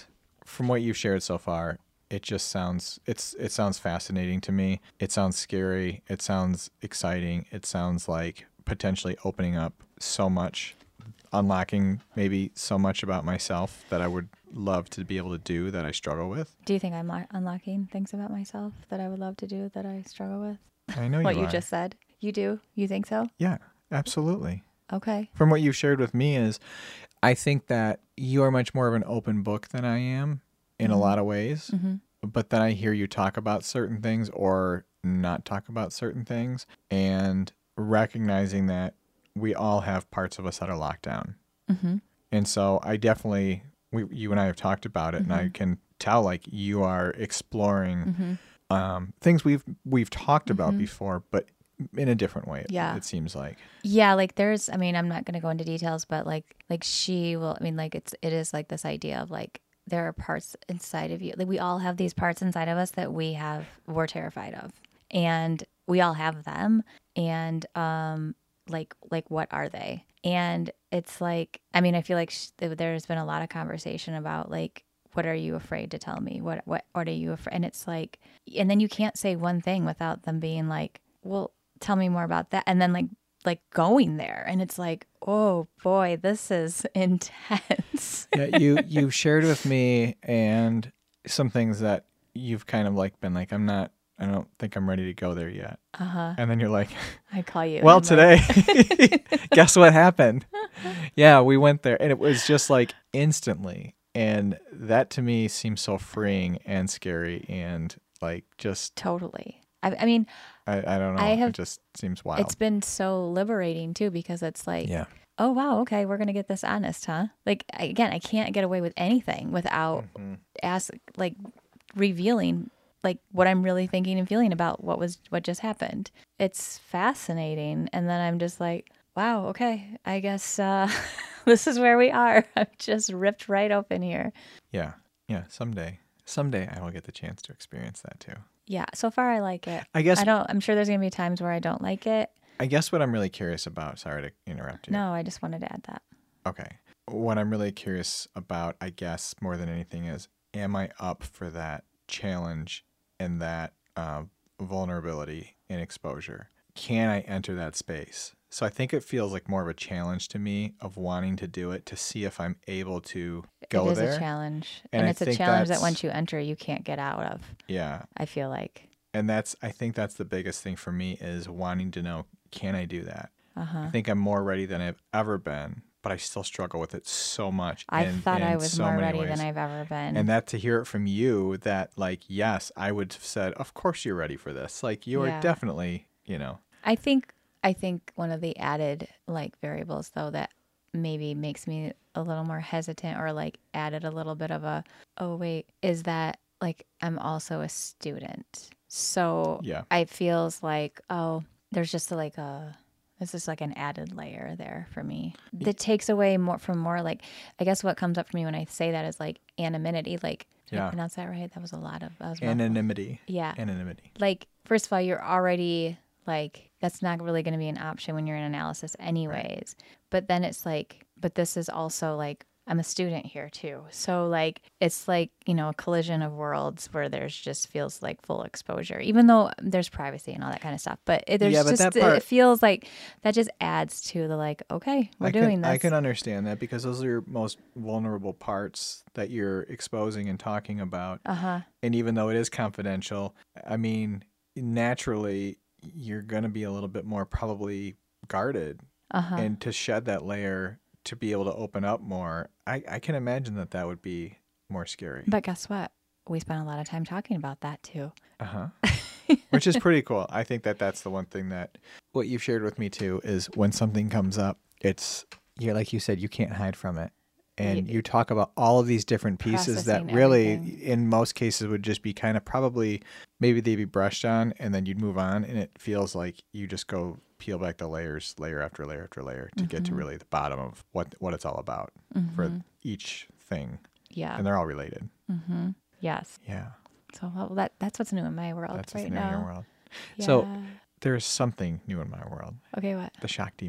[SPEAKER 1] from what you've shared so far, it just sounds it's it sounds fascinating to me. It sounds scary. It sounds exciting. It sounds like potentially opening up so much, unlocking maybe so much about myself that I would love to be able to do that I struggle with.
[SPEAKER 2] Do you think I'm lo- unlocking things about myself that I would love to do that I struggle with?
[SPEAKER 1] I know
[SPEAKER 2] What
[SPEAKER 1] you
[SPEAKER 2] you
[SPEAKER 1] are.
[SPEAKER 2] just said. You do? You think so?
[SPEAKER 1] Yeah, absolutely.
[SPEAKER 2] Okay.
[SPEAKER 1] From what you've shared with me is I think that you are much more of an open book than I am in a lot of ways.
[SPEAKER 2] Mm-hmm.
[SPEAKER 1] But then I hear you talk about certain things or not talk about certain things, and recognizing that we all have parts of us that are locked down.
[SPEAKER 2] Mm-hmm.
[SPEAKER 1] And so I definitely, we, you and I have talked about it,
[SPEAKER 2] Mm-hmm.
[SPEAKER 1] and I can tell like you are exploring
[SPEAKER 2] Mm-hmm.
[SPEAKER 1] um, things we've we've talked about
[SPEAKER 2] Mhm.
[SPEAKER 1] before, but in a different way. It,
[SPEAKER 2] Yeah.
[SPEAKER 1] it seems like.
[SPEAKER 2] Yeah, like there's I mean, I'm not going to go into details, but like like she will I mean like it's it is like this idea of like there are parts inside of you. Like we all have these parts inside of us that we have we're terrified of. And we all have them and um like like what are they? And it's like I mean, I feel like sh- there's been a lot of conversation about like what are you afraid to tell me? What what what are you afraid? And it's like and then you can't say one thing without them being like, "Well, tell me more about that." And then like like going there and it's like, oh boy, this is intense.
[SPEAKER 1] Yeah, you you've shared with me and some things that you've kind of like been like, I'm not, I don't think I'm ready to go there yet.
[SPEAKER 2] Uh-huh.
[SPEAKER 1] And then you're like,
[SPEAKER 2] I call you.
[SPEAKER 1] well,
[SPEAKER 2] and I'm like,
[SPEAKER 1] today, guess what happened? Yeah, we went there, and it was just like instantly, and that to me seems so freeing and scary, and like just
[SPEAKER 2] totally. I, I mean,
[SPEAKER 1] I, I don't know,
[SPEAKER 2] I have-
[SPEAKER 1] it just seems wild.
[SPEAKER 2] it's been so liberating too because it's like,
[SPEAKER 1] Yeah,
[SPEAKER 2] oh wow, okay, we're gonna get this honest, huh? Like I- again, I can't get away with anything without
[SPEAKER 1] Mhm.
[SPEAKER 2] ask like revealing like what I'm really thinking and feeling about what was what just happened. It's fascinating, and then I'm just like, wow, okay, I guess uh, this is where we are. I'm just ripped right open here.
[SPEAKER 1] yeah, yeah. Someday, someday I will get the chance to experience that too.
[SPEAKER 2] Yeah, so far I like it.
[SPEAKER 1] I guess
[SPEAKER 2] I don't. I'm sure there's gonna be times where I don't like it.
[SPEAKER 1] I guess what I'm really curious about. Sorry to interrupt you.
[SPEAKER 2] No, I just wanted to add that.
[SPEAKER 1] Okay. What I'm really curious about, I guess, more than anything is, am I up for that challenge and that uh, vulnerability and exposure? Can I enter that space? So I think it feels like more of a challenge to me of wanting to do it to see if I'm able to go
[SPEAKER 2] it is
[SPEAKER 1] there.
[SPEAKER 2] a challenge,
[SPEAKER 1] And
[SPEAKER 2] and,
[SPEAKER 1] I
[SPEAKER 2] it's a
[SPEAKER 1] think
[SPEAKER 2] challenge that
[SPEAKER 1] that's-
[SPEAKER 2] once you enter, you can't get out of.
[SPEAKER 1] Yeah.
[SPEAKER 2] I feel like.
[SPEAKER 1] And that's, I think that's the biggest thing for me is wanting to know, can I do that?
[SPEAKER 2] Uh huh.
[SPEAKER 1] I think I'm more ready than I've ever been, but I still struggle with it so much.
[SPEAKER 2] I
[SPEAKER 1] in-
[SPEAKER 2] thought I
[SPEAKER 1] in
[SPEAKER 2] was
[SPEAKER 1] so
[SPEAKER 2] more
[SPEAKER 1] many
[SPEAKER 2] ready
[SPEAKER 1] ways.
[SPEAKER 2] than I've ever been.
[SPEAKER 1] And that to hear it from you that like, yes, I would have said, of course you're ready for this. Like you
[SPEAKER 2] Yeah.
[SPEAKER 1] are definitely, you know,
[SPEAKER 2] I think I think one of the added like variables though that maybe makes me a little more hesitant or like added a little bit of a oh wait is that like I'm also a student. So
[SPEAKER 1] Yeah.
[SPEAKER 2] I feels like oh there's just like a it's just like an added layer there for me that takes away more from more like I guess what comes up for me when I say that is like anonymity like did I
[SPEAKER 1] Yeah.
[SPEAKER 2] pronounce that right? That was a lot of that was mouthful.
[SPEAKER 1] anonymity.
[SPEAKER 2] Yeah.
[SPEAKER 1] Anonymity.
[SPEAKER 2] Like first of all you're already like that's not really going to be an option when you're in analysis anyways, but then it's like but this is also like I'm a student here too, so like it's like you know a collision of worlds where there's just feels like full exposure even though there's privacy and all that kind of stuff, but it, there's
[SPEAKER 1] Yeah, but
[SPEAKER 2] just
[SPEAKER 1] that part-
[SPEAKER 2] it feels like that just adds to the like okay we're
[SPEAKER 1] I
[SPEAKER 2] doing
[SPEAKER 1] can,
[SPEAKER 2] this
[SPEAKER 1] I can understand that because those are your most vulnerable parts that you're exposing and talking about.
[SPEAKER 2] uh-huh
[SPEAKER 1] And even though it is confidential, I mean, naturally, you're going to be a little bit more probably guarded.
[SPEAKER 2] uh-huh
[SPEAKER 1] And to shed that layer to be able to open up more, I, I can imagine that that would be more scary.
[SPEAKER 2] but guess what, we spent a lot of time talking about that too.
[SPEAKER 1] Uh-huh. Which is pretty cool. I think that that's the one thing that what you've shared with me too is when something comes up, it's you're like you said, you can't hide from it. And
[SPEAKER 2] Y-
[SPEAKER 1] you talk about all of these different pieces that
[SPEAKER 2] Processing
[SPEAKER 1] really
[SPEAKER 2] everything.
[SPEAKER 1] in most cases would just be kind of probably maybe they'd be brushed on and then you'd move on, and it feels like you just go peel back the layers layer after layer after layer to get to
[SPEAKER 2] Mhm.
[SPEAKER 1] really the bottom of what what it's all about for
[SPEAKER 2] Mhm.
[SPEAKER 1] each thing.
[SPEAKER 2] Yeah.
[SPEAKER 1] And they're all related.
[SPEAKER 2] Mm-hmm. Yes.
[SPEAKER 1] Yeah.
[SPEAKER 2] So well, that that's what's new in my world
[SPEAKER 1] That's
[SPEAKER 2] right
[SPEAKER 1] what's new
[SPEAKER 2] now.
[SPEAKER 1] in your world.
[SPEAKER 2] Yeah.
[SPEAKER 1] So- There's something new in my world.
[SPEAKER 2] okay, what?
[SPEAKER 1] The Shakti mat.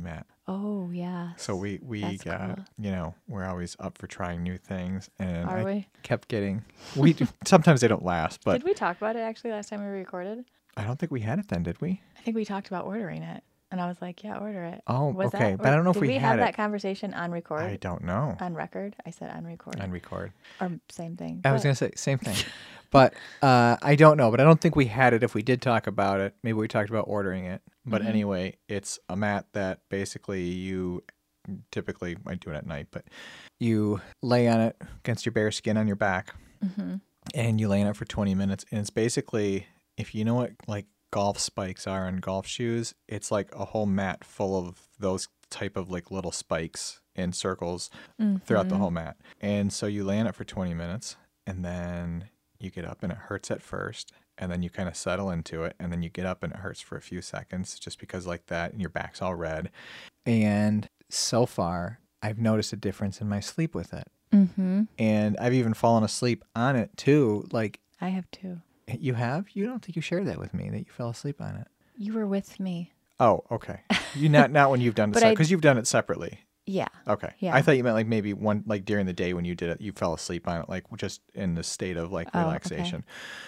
[SPEAKER 2] Oh, yeah.
[SPEAKER 1] So we, we
[SPEAKER 2] That's
[SPEAKER 1] got,
[SPEAKER 2] cool.
[SPEAKER 1] you know, we're always up for trying new things. And
[SPEAKER 2] Are
[SPEAKER 1] I
[SPEAKER 2] we?
[SPEAKER 1] kept getting, we do, sometimes they don't last, but
[SPEAKER 2] Did we talk about it actually last time we recorded?
[SPEAKER 1] I don't think we had it then, did we?
[SPEAKER 2] I think we talked about ordering it. And I was like, yeah, order it.
[SPEAKER 1] Oh,
[SPEAKER 2] Was
[SPEAKER 1] okay.
[SPEAKER 2] That,
[SPEAKER 1] But I don't know if
[SPEAKER 2] did
[SPEAKER 1] we
[SPEAKER 2] we
[SPEAKER 1] had
[SPEAKER 2] have
[SPEAKER 1] it.
[SPEAKER 2] that conversation on record?
[SPEAKER 1] I don't know.
[SPEAKER 2] On record? I said on record.
[SPEAKER 1] On record.
[SPEAKER 2] Or same thing.
[SPEAKER 1] I was
[SPEAKER 2] but-
[SPEAKER 1] going to say same thing. But uh, I don't know. But I don't think we had it if we did talk about it. Maybe we talked about ordering it. But
[SPEAKER 2] Mhm.
[SPEAKER 1] anyway, it's a mat that basically you typically, I do it at night, but you lay on it against your bare skin on your back.
[SPEAKER 2] Mhm.
[SPEAKER 1] And you lay on it for twenty minutes. And it's basically, if you know what like golf spikes are on golf shoes, it's like a whole mat full of those type of like little spikes in circles throughout the
[SPEAKER 2] Mhm.
[SPEAKER 1] whole mat. And so you lay on it for twenty minutes and then you get up and it hurts at first. And then you kind of settle into it. And then you get up and it hurts for a few seconds just because like that and your back's all red. And so far, I've noticed a difference in my sleep with it.
[SPEAKER 2] Mhm.
[SPEAKER 1] And I've even fallen asleep on it too. Like,
[SPEAKER 2] I have too.
[SPEAKER 1] you have? You don't think you shared that with me that you fell asleep on it?
[SPEAKER 2] You were with me.
[SPEAKER 1] Oh, okay. You not not when you've done it
[SPEAKER 2] But I-
[SPEAKER 1] because you've done it separately.
[SPEAKER 2] Yeah.
[SPEAKER 1] Okay.
[SPEAKER 2] Yeah.
[SPEAKER 1] I thought you meant like maybe one like during the day when you did it, you fell asleep on it, like just in the state of like
[SPEAKER 2] Oh, okay.
[SPEAKER 1] relaxation.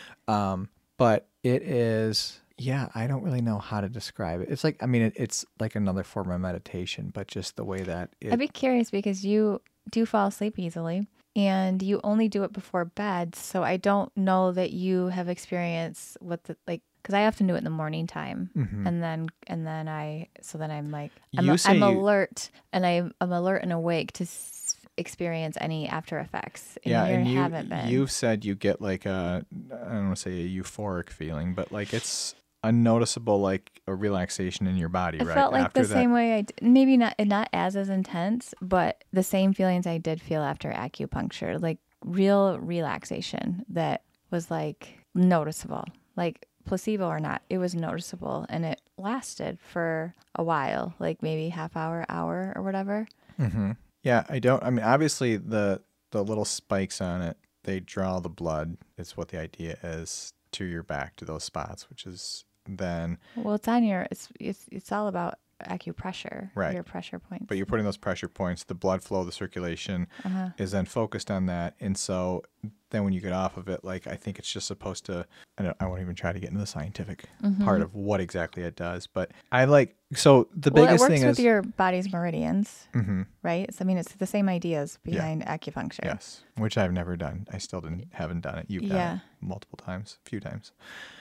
[SPEAKER 1] Um, but it is. Yeah, I don't really know how to describe it. It's like I mean, it, it's like another form of meditation, but just the way that it.
[SPEAKER 2] I'd be curious because you do fall asleep easily and you only do it before bed. So I don't know that you have experienced what the like because I often do it in the morning time,
[SPEAKER 1] Mhm.
[SPEAKER 2] and then and then I so then I'm like I'm,
[SPEAKER 1] You
[SPEAKER 2] a,
[SPEAKER 1] say
[SPEAKER 2] I'm
[SPEAKER 1] you-
[SPEAKER 2] alert and I, I'm alert and awake to s- experience any after effects. And
[SPEAKER 1] Yeah,
[SPEAKER 2] you
[SPEAKER 1] and you
[SPEAKER 2] haven't been.
[SPEAKER 1] you've said you get like a I don't want to say a euphoric feeling, but like it's a noticeable like a relaxation in your body,
[SPEAKER 2] I
[SPEAKER 1] right?
[SPEAKER 2] felt like
[SPEAKER 1] After
[SPEAKER 2] the
[SPEAKER 1] that.
[SPEAKER 2] same way I d- maybe not not as as intense, but the same feelings I did feel after acupuncture, like real relaxation that was like noticeable, like placebo or not, it was noticeable, and it lasted for a while, like maybe half hour, hour, or whatever.
[SPEAKER 1] Mm-hmm. Yeah, I don't. I mean, obviously the the little spikes on it, they draw the blood. Is what the idea is to your back to those spots, which is then.
[SPEAKER 2] Well, it's on your. It's it's it's all about acupressure,
[SPEAKER 1] Right.
[SPEAKER 2] Your pressure points.
[SPEAKER 1] But you're putting those pressure points, the blood flow, the circulation
[SPEAKER 2] uh-huh.
[SPEAKER 1] is then focused on that, and so then when you get off of it, like I think it's just supposed to. I don't. I won't even try to get into the scientific part of what exactly it does, but I like. So the
[SPEAKER 2] Mm-hmm. Well, it
[SPEAKER 1] biggest
[SPEAKER 2] works
[SPEAKER 1] thing
[SPEAKER 2] with
[SPEAKER 1] is.
[SPEAKER 2] your body's meridians,
[SPEAKER 1] hmm
[SPEAKER 2] right? So, I mean, it's the same ideas behind acupuncture.
[SPEAKER 1] Yes, which I've never done. I still didn't haven't done it. You've done
[SPEAKER 2] Yeah.
[SPEAKER 1] it multiple times, a few times.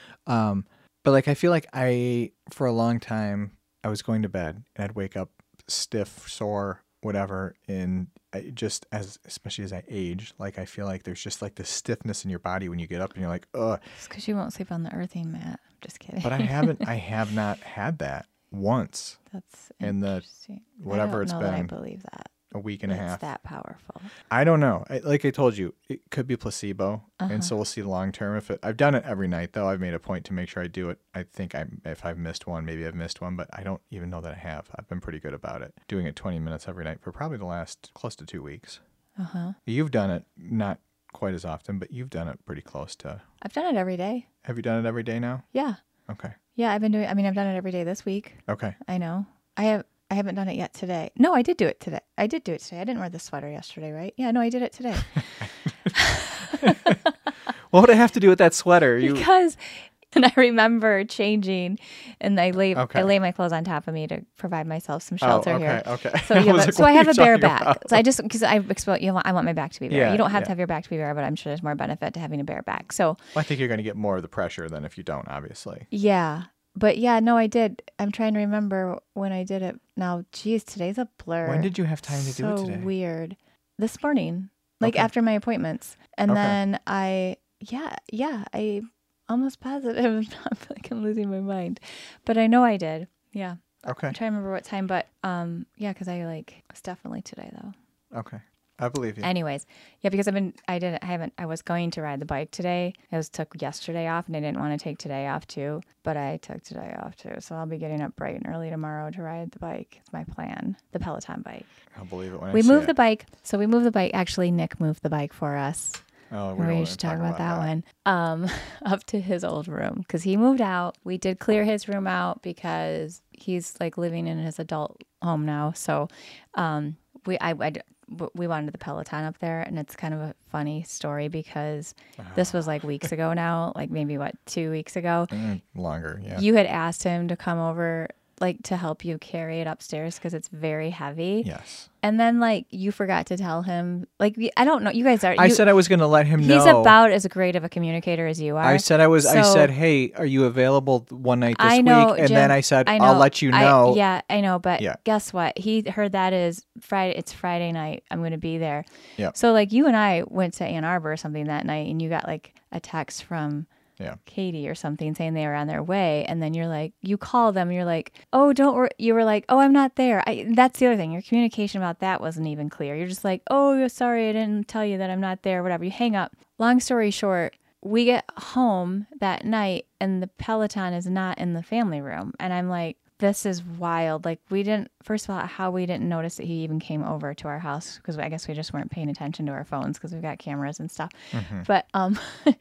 [SPEAKER 1] Um, but like I feel like I for a long time I was going to bed and I'd wake up stiff, sore, whatever, and I just as especially as I age, like I feel like there's just like this stiffness in your body when you get up and you're like, ugh.
[SPEAKER 2] It's because you won't sleep on the earthing mat. Just kidding.
[SPEAKER 1] But I haven't. I have not had that once.
[SPEAKER 2] That's
[SPEAKER 1] in the-
[SPEAKER 2] interesting.
[SPEAKER 1] whatever
[SPEAKER 2] I don't
[SPEAKER 1] it's
[SPEAKER 2] know that I
[SPEAKER 1] been,
[SPEAKER 2] believe that.
[SPEAKER 1] A week and a
[SPEAKER 2] It's
[SPEAKER 1] half.
[SPEAKER 2] that powerful.
[SPEAKER 1] I don't know. I, like I told you, it could be placebo,
[SPEAKER 2] Uh-huh.
[SPEAKER 1] and so we'll see long term if it. I've done it every night though. I've made a point to make sure I do it. I think I if I've missed one, maybe I've missed one, but I don't even know that I have. I've been pretty good about it, doing it twenty minutes every night for probably the last close to two weeks.
[SPEAKER 2] Uh huh.
[SPEAKER 1] You've done it not quite as often, but you've done it pretty close to.
[SPEAKER 2] I've done it every day.
[SPEAKER 1] Have you done it every day now?
[SPEAKER 2] Yeah.
[SPEAKER 1] Okay.
[SPEAKER 2] Yeah, I've been doing. I mean, I've done it every day this week.
[SPEAKER 1] Okay.
[SPEAKER 2] I know. I have. I haven't done it yet today. No, I did do it today. I did do it today. I didn't wear the sweater yesterday, right? Yeah, no, I did it today.
[SPEAKER 1] What would I have to do with that sweater? You.
[SPEAKER 2] Because and I remember changing, and I lay
[SPEAKER 1] Okay.
[SPEAKER 2] I lay my clothes on top of me to provide myself some
[SPEAKER 1] Oh,
[SPEAKER 2] shelter
[SPEAKER 1] okay,
[SPEAKER 2] here.
[SPEAKER 1] okay.
[SPEAKER 2] So,
[SPEAKER 1] I
[SPEAKER 2] yeah,
[SPEAKER 1] was
[SPEAKER 2] but,
[SPEAKER 1] like,
[SPEAKER 2] so
[SPEAKER 1] what
[SPEAKER 2] I
[SPEAKER 1] are
[SPEAKER 2] have
[SPEAKER 1] you
[SPEAKER 2] a bare
[SPEAKER 1] talking
[SPEAKER 2] back.
[SPEAKER 1] about?
[SPEAKER 2] So I just because I expo- you know, I want my back to be bare.
[SPEAKER 1] Yeah,
[SPEAKER 2] you don't have
[SPEAKER 1] yeah.
[SPEAKER 2] to have your back to be bare, but I'm sure there's more benefit to having a bare back. So
[SPEAKER 1] Well, I think you're going to get more of the pressure than if you don't, obviously.
[SPEAKER 2] yeah, but yeah, no, I did. I'm trying to remember when I did it. Now, geez, today's a blur.
[SPEAKER 1] When did you have time to
[SPEAKER 2] so
[SPEAKER 1] do it today?
[SPEAKER 2] weird. This morning, like
[SPEAKER 1] Okay.
[SPEAKER 2] after my appointments, and
[SPEAKER 1] Okay.
[SPEAKER 2] then I yeah yeah I almost positive. I feel like I'm losing my mind, but I know I did. Yeah.
[SPEAKER 1] Okay.
[SPEAKER 2] I'm trying to remember what time, but um, yeah, because I like it's definitely today though.
[SPEAKER 1] Okay. I believe you.
[SPEAKER 2] Anyways, yeah, because I've been, I didn't, I haven't, I was going to ride the bike today. I was took yesterday off, and I didn't want to take today off too, but I took today off too. So I'll be getting up bright and early tomorrow to ride the bike. It's my plan, the Peloton bike.
[SPEAKER 1] I'll believe it when I
[SPEAKER 2] We
[SPEAKER 1] see
[SPEAKER 2] moved
[SPEAKER 1] it.
[SPEAKER 2] the bike, so we moved the bike. Actually, Nick moved the bike for us.
[SPEAKER 1] Oh, we
[SPEAKER 2] we
[SPEAKER 1] don't want
[SPEAKER 2] should
[SPEAKER 1] to
[SPEAKER 2] talk about that, one. Um, up to his old room because he moved out. We did clear his room out because he's like living in his adult home now. So, um, we I, I we wanted the Peloton up there, and it's kind of a funny story because this was like weeks ago now, like maybe what two weeks ago.
[SPEAKER 1] Mm, longer, yeah.
[SPEAKER 2] You had asked him to come over, like to help you carry it upstairs because it's very heavy.
[SPEAKER 1] Yes.
[SPEAKER 2] And then like you forgot to tell him, like I don't know, you guys are.
[SPEAKER 1] I
[SPEAKER 2] you,
[SPEAKER 1] said I was going to let him
[SPEAKER 2] he's
[SPEAKER 1] know.
[SPEAKER 2] He's about as great of a communicator as you are.
[SPEAKER 1] I said I was. I
[SPEAKER 2] So-
[SPEAKER 1] said, hey, are you available one night this
[SPEAKER 2] I know,
[SPEAKER 1] week? And
[SPEAKER 2] Jim,
[SPEAKER 1] then I said,
[SPEAKER 2] I know,
[SPEAKER 1] I'll let you
[SPEAKER 2] I-
[SPEAKER 1] know.
[SPEAKER 2] yeah, I know, but
[SPEAKER 1] Yeah.
[SPEAKER 2] guess what? He heard that is Friday. It's Friday night. I'm going to be there.
[SPEAKER 1] Yeah.
[SPEAKER 2] So like you and I went to Ann Arbor or something that night, and you got like a text from
[SPEAKER 1] Yeah.
[SPEAKER 2] Katie or something saying they were on their way, and then you're like, you call them, and you're like, oh, don't worry. You were like, oh, I'm not there. I, that's the other thing. Your communication about that wasn't even clear. You're just like, oh, you're sorry, I didn't tell you that I'm not there. Whatever. You hang up. Long story short, we get home that night, and the Peloton is not in the family room, and I'm like, this is wild. Like we didn't. First of all, how we didn't notice that he even came over to our house because I guess we just weren't paying attention to our phones because we've got cameras and stuff.
[SPEAKER 1] Mm-hmm.
[SPEAKER 2] But um.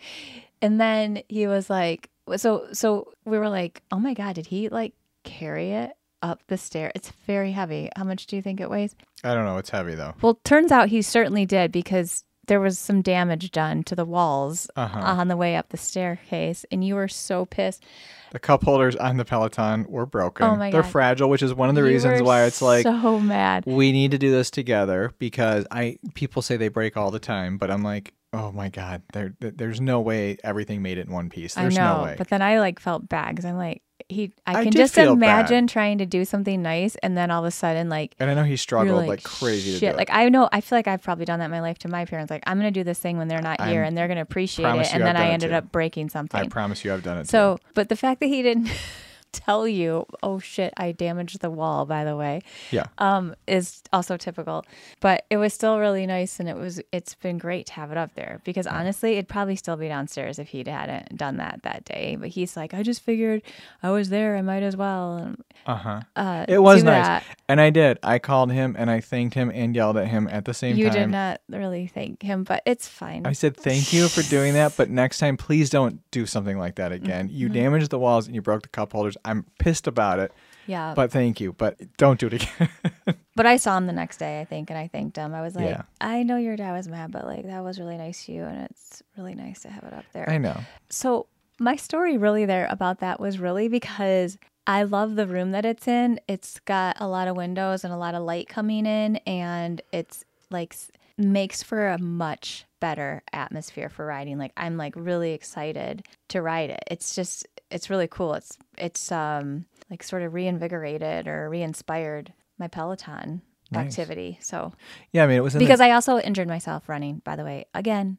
[SPEAKER 2] And then he was like, so, so we were like, oh my God, did he like carry it up the stair? It's very heavy. How much do you think it weighs?
[SPEAKER 1] I don't know. It's heavy, though.
[SPEAKER 2] Well, turns out he certainly did because there was some damage done to the walls
[SPEAKER 1] Uh-huh.
[SPEAKER 2] on the way up the staircase. And you were so pissed.
[SPEAKER 1] The cup holders on the Peloton were broken.
[SPEAKER 2] Oh my
[SPEAKER 1] They're
[SPEAKER 2] God.
[SPEAKER 1] fragile, which is one of the
[SPEAKER 2] You
[SPEAKER 1] reasons
[SPEAKER 2] were
[SPEAKER 1] why it's like,
[SPEAKER 2] so mad.
[SPEAKER 1] we need to do this together because I people say they break all the time, but I'm like, oh my God, there, there's no way everything made it in one piece. There's
[SPEAKER 2] I know,
[SPEAKER 1] no way.
[SPEAKER 2] but then I like felt bad because I'm like, he. I,
[SPEAKER 1] I
[SPEAKER 2] can
[SPEAKER 1] did
[SPEAKER 2] just
[SPEAKER 1] feel
[SPEAKER 2] imagine trying to do something nice, and then all of a sudden, like,
[SPEAKER 1] And I know he
[SPEAKER 2] you're
[SPEAKER 1] struggled
[SPEAKER 2] like,
[SPEAKER 1] like, crazy to
[SPEAKER 2] shit.
[SPEAKER 1] do
[SPEAKER 2] Like
[SPEAKER 1] it.
[SPEAKER 2] I know, I feel like I've probably done that in my life to my parents. Like I'm gonna do this thing when they're not here,
[SPEAKER 1] I'm-
[SPEAKER 2] and they're gonna appreciate
[SPEAKER 1] promise
[SPEAKER 2] it,
[SPEAKER 1] you
[SPEAKER 2] and
[SPEAKER 1] I've
[SPEAKER 2] then I
[SPEAKER 1] done it
[SPEAKER 2] ended
[SPEAKER 1] too.
[SPEAKER 2] up breaking something.
[SPEAKER 1] I promise you I've done it
[SPEAKER 2] So,
[SPEAKER 1] too.
[SPEAKER 2] but the fact that he didn't tell you, oh shit, I damaged the wall, by the way,
[SPEAKER 1] Yeah.
[SPEAKER 2] um, is also typical. But it was still really nice, and it was it's been great to have it up there because honestly, it'd probably still be downstairs if he hadn't done that that day. But he's like, I just figured I was there, I might as well. And,
[SPEAKER 1] Uh-huh.
[SPEAKER 2] uh,
[SPEAKER 1] It was
[SPEAKER 2] do
[SPEAKER 1] nice.
[SPEAKER 2] that.
[SPEAKER 1] And I did. I called him and I thanked him and yelled at him at the same
[SPEAKER 2] You
[SPEAKER 1] time.
[SPEAKER 2] did not really thank him, but it's fine.
[SPEAKER 1] I said, thank you for doing that, but next time, please don't do something like that again. You
[SPEAKER 2] Mm-hmm.
[SPEAKER 1] damaged the walls and you broke the cup holders. I'm pissed about it,
[SPEAKER 2] yeah.
[SPEAKER 1] but thank you. But don't do it again.
[SPEAKER 2] But I saw him the next day, I think, and I thanked him. I was like,
[SPEAKER 1] Yeah.
[SPEAKER 2] I know your dad was mad, but like that was really nice of you, and it's really nice to have it up there.
[SPEAKER 1] I know.
[SPEAKER 2] So my story really there about that was really because I love the room that it's in. It's got a lot of windows and a lot of light coming in, and it's like s- makes for a much better atmosphere for riding. Like I'm like really excited to ride it. It's just it's really cool. It's it's um like sort of reinvigorated or re-inspired my Peloton
[SPEAKER 1] Nice.
[SPEAKER 2] activity. So
[SPEAKER 1] Yeah, I mean, it was in
[SPEAKER 2] because
[SPEAKER 1] the,
[SPEAKER 2] I also injured myself running, by the way, again,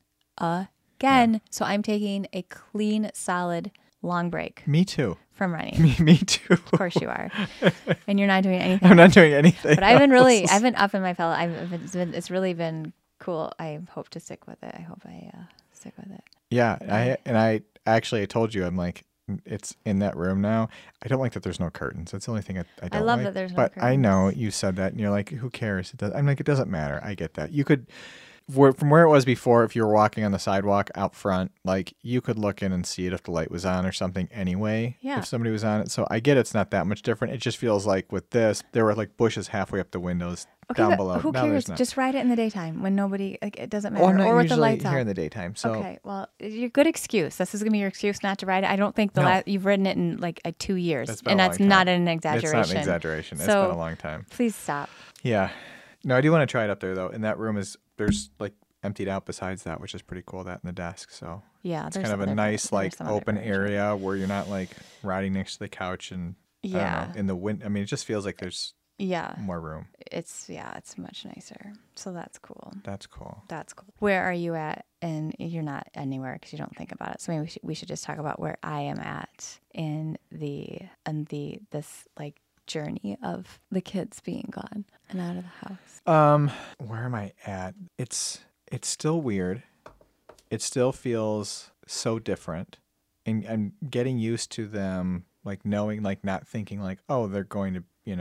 [SPEAKER 2] again. So I'm taking a clean, solid, long break
[SPEAKER 1] me too.
[SPEAKER 2] from running.
[SPEAKER 1] Me, me too.
[SPEAKER 2] Of course you are, and you're not doing anything.
[SPEAKER 1] I'm not doing anything.
[SPEAKER 2] But I've been really,
[SPEAKER 1] else.
[SPEAKER 2] I've been up in my pellet. I've been, it's, been, it's really been cool. I hope to stick with it. I hope I uh, stick with it.
[SPEAKER 1] Yeah, I and I actually I told you I'm like it's in that room now. I don't like that there's no curtains. That's the only thing I, I don't
[SPEAKER 2] love
[SPEAKER 1] like.
[SPEAKER 2] that there's no
[SPEAKER 1] But I know
[SPEAKER 2] curtains.
[SPEAKER 1] you said that and you're like, who cares? It does. I'm like, it doesn't matter. I get that. You could where, from where it was before, if you were walking on the sidewalk out front, like you could look in and see it if the light was on or something anyway.
[SPEAKER 2] Yeah.
[SPEAKER 1] If somebody was on it. So I get it's not that much different. It just feels like with this, there were like bushes halfway up the windows
[SPEAKER 2] Okay,
[SPEAKER 1] down
[SPEAKER 2] but
[SPEAKER 1] below.
[SPEAKER 2] who
[SPEAKER 1] Now
[SPEAKER 2] cares?
[SPEAKER 1] there's not.
[SPEAKER 2] Just ride it in the daytime when nobody, like, it doesn't matter.
[SPEAKER 1] Well, I'm not
[SPEAKER 2] or with the
[SPEAKER 1] usually
[SPEAKER 2] lights
[SPEAKER 1] here
[SPEAKER 2] on.
[SPEAKER 1] in the daytime. So
[SPEAKER 2] Okay, well, your good excuse. This is gonna be your excuse not to ride it. I don't think the
[SPEAKER 1] No.
[SPEAKER 2] last you've ridden it in like uh, two years,
[SPEAKER 1] It's been
[SPEAKER 2] and
[SPEAKER 1] a
[SPEAKER 2] that's
[SPEAKER 1] long
[SPEAKER 2] not
[SPEAKER 1] time.
[SPEAKER 2] an
[SPEAKER 1] it's
[SPEAKER 2] exaggeration.
[SPEAKER 1] not an exaggeration. It's
[SPEAKER 2] So-
[SPEAKER 1] been a long time.
[SPEAKER 2] Please stop.
[SPEAKER 1] Yeah. No, I do want to try it up there though. And that room is there's like emptied out besides that, which is pretty cool. That in the desk. So
[SPEAKER 2] Yeah,
[SPEAKER 1] it's
[SPEAKER 2] there's
[SPEAKER 1] kind of a
[SPEAKER 2] other-
[SPEAKER 1] nice
[SPEAKER 2] there's
[SPEAKER 1] like
[SPEAKER 2] some other
[SPEAKER 1] open
[SPEAKER 2] furniture.
[SPEAKER 1] area where you're not like riding next to the couch and I
[SPEAKER 2] Yeah,
[SPEAKER 1] don't know, in the wind. I mean, it just feels like there's
[SPEAKER 2] yeah.
[SPEAKER 1] more room.
[SPEAKER 2] It's yeah, it's much nicer. So that's cool.
[SPEAKER 1] That's cool.
[SPEAKER 2] That's cool. Where are you at? And you're not anywhere because you don't think about it. So maybe we should, we should just talk about where I am at in the in the this like journey of the kids being gone and out of the house.
[SPEAKER 1] Um, where am I at? It's it's still weird. It still feels so different, and and getting used to them, like knowing, like not thinking, like oh, they're going to, you know,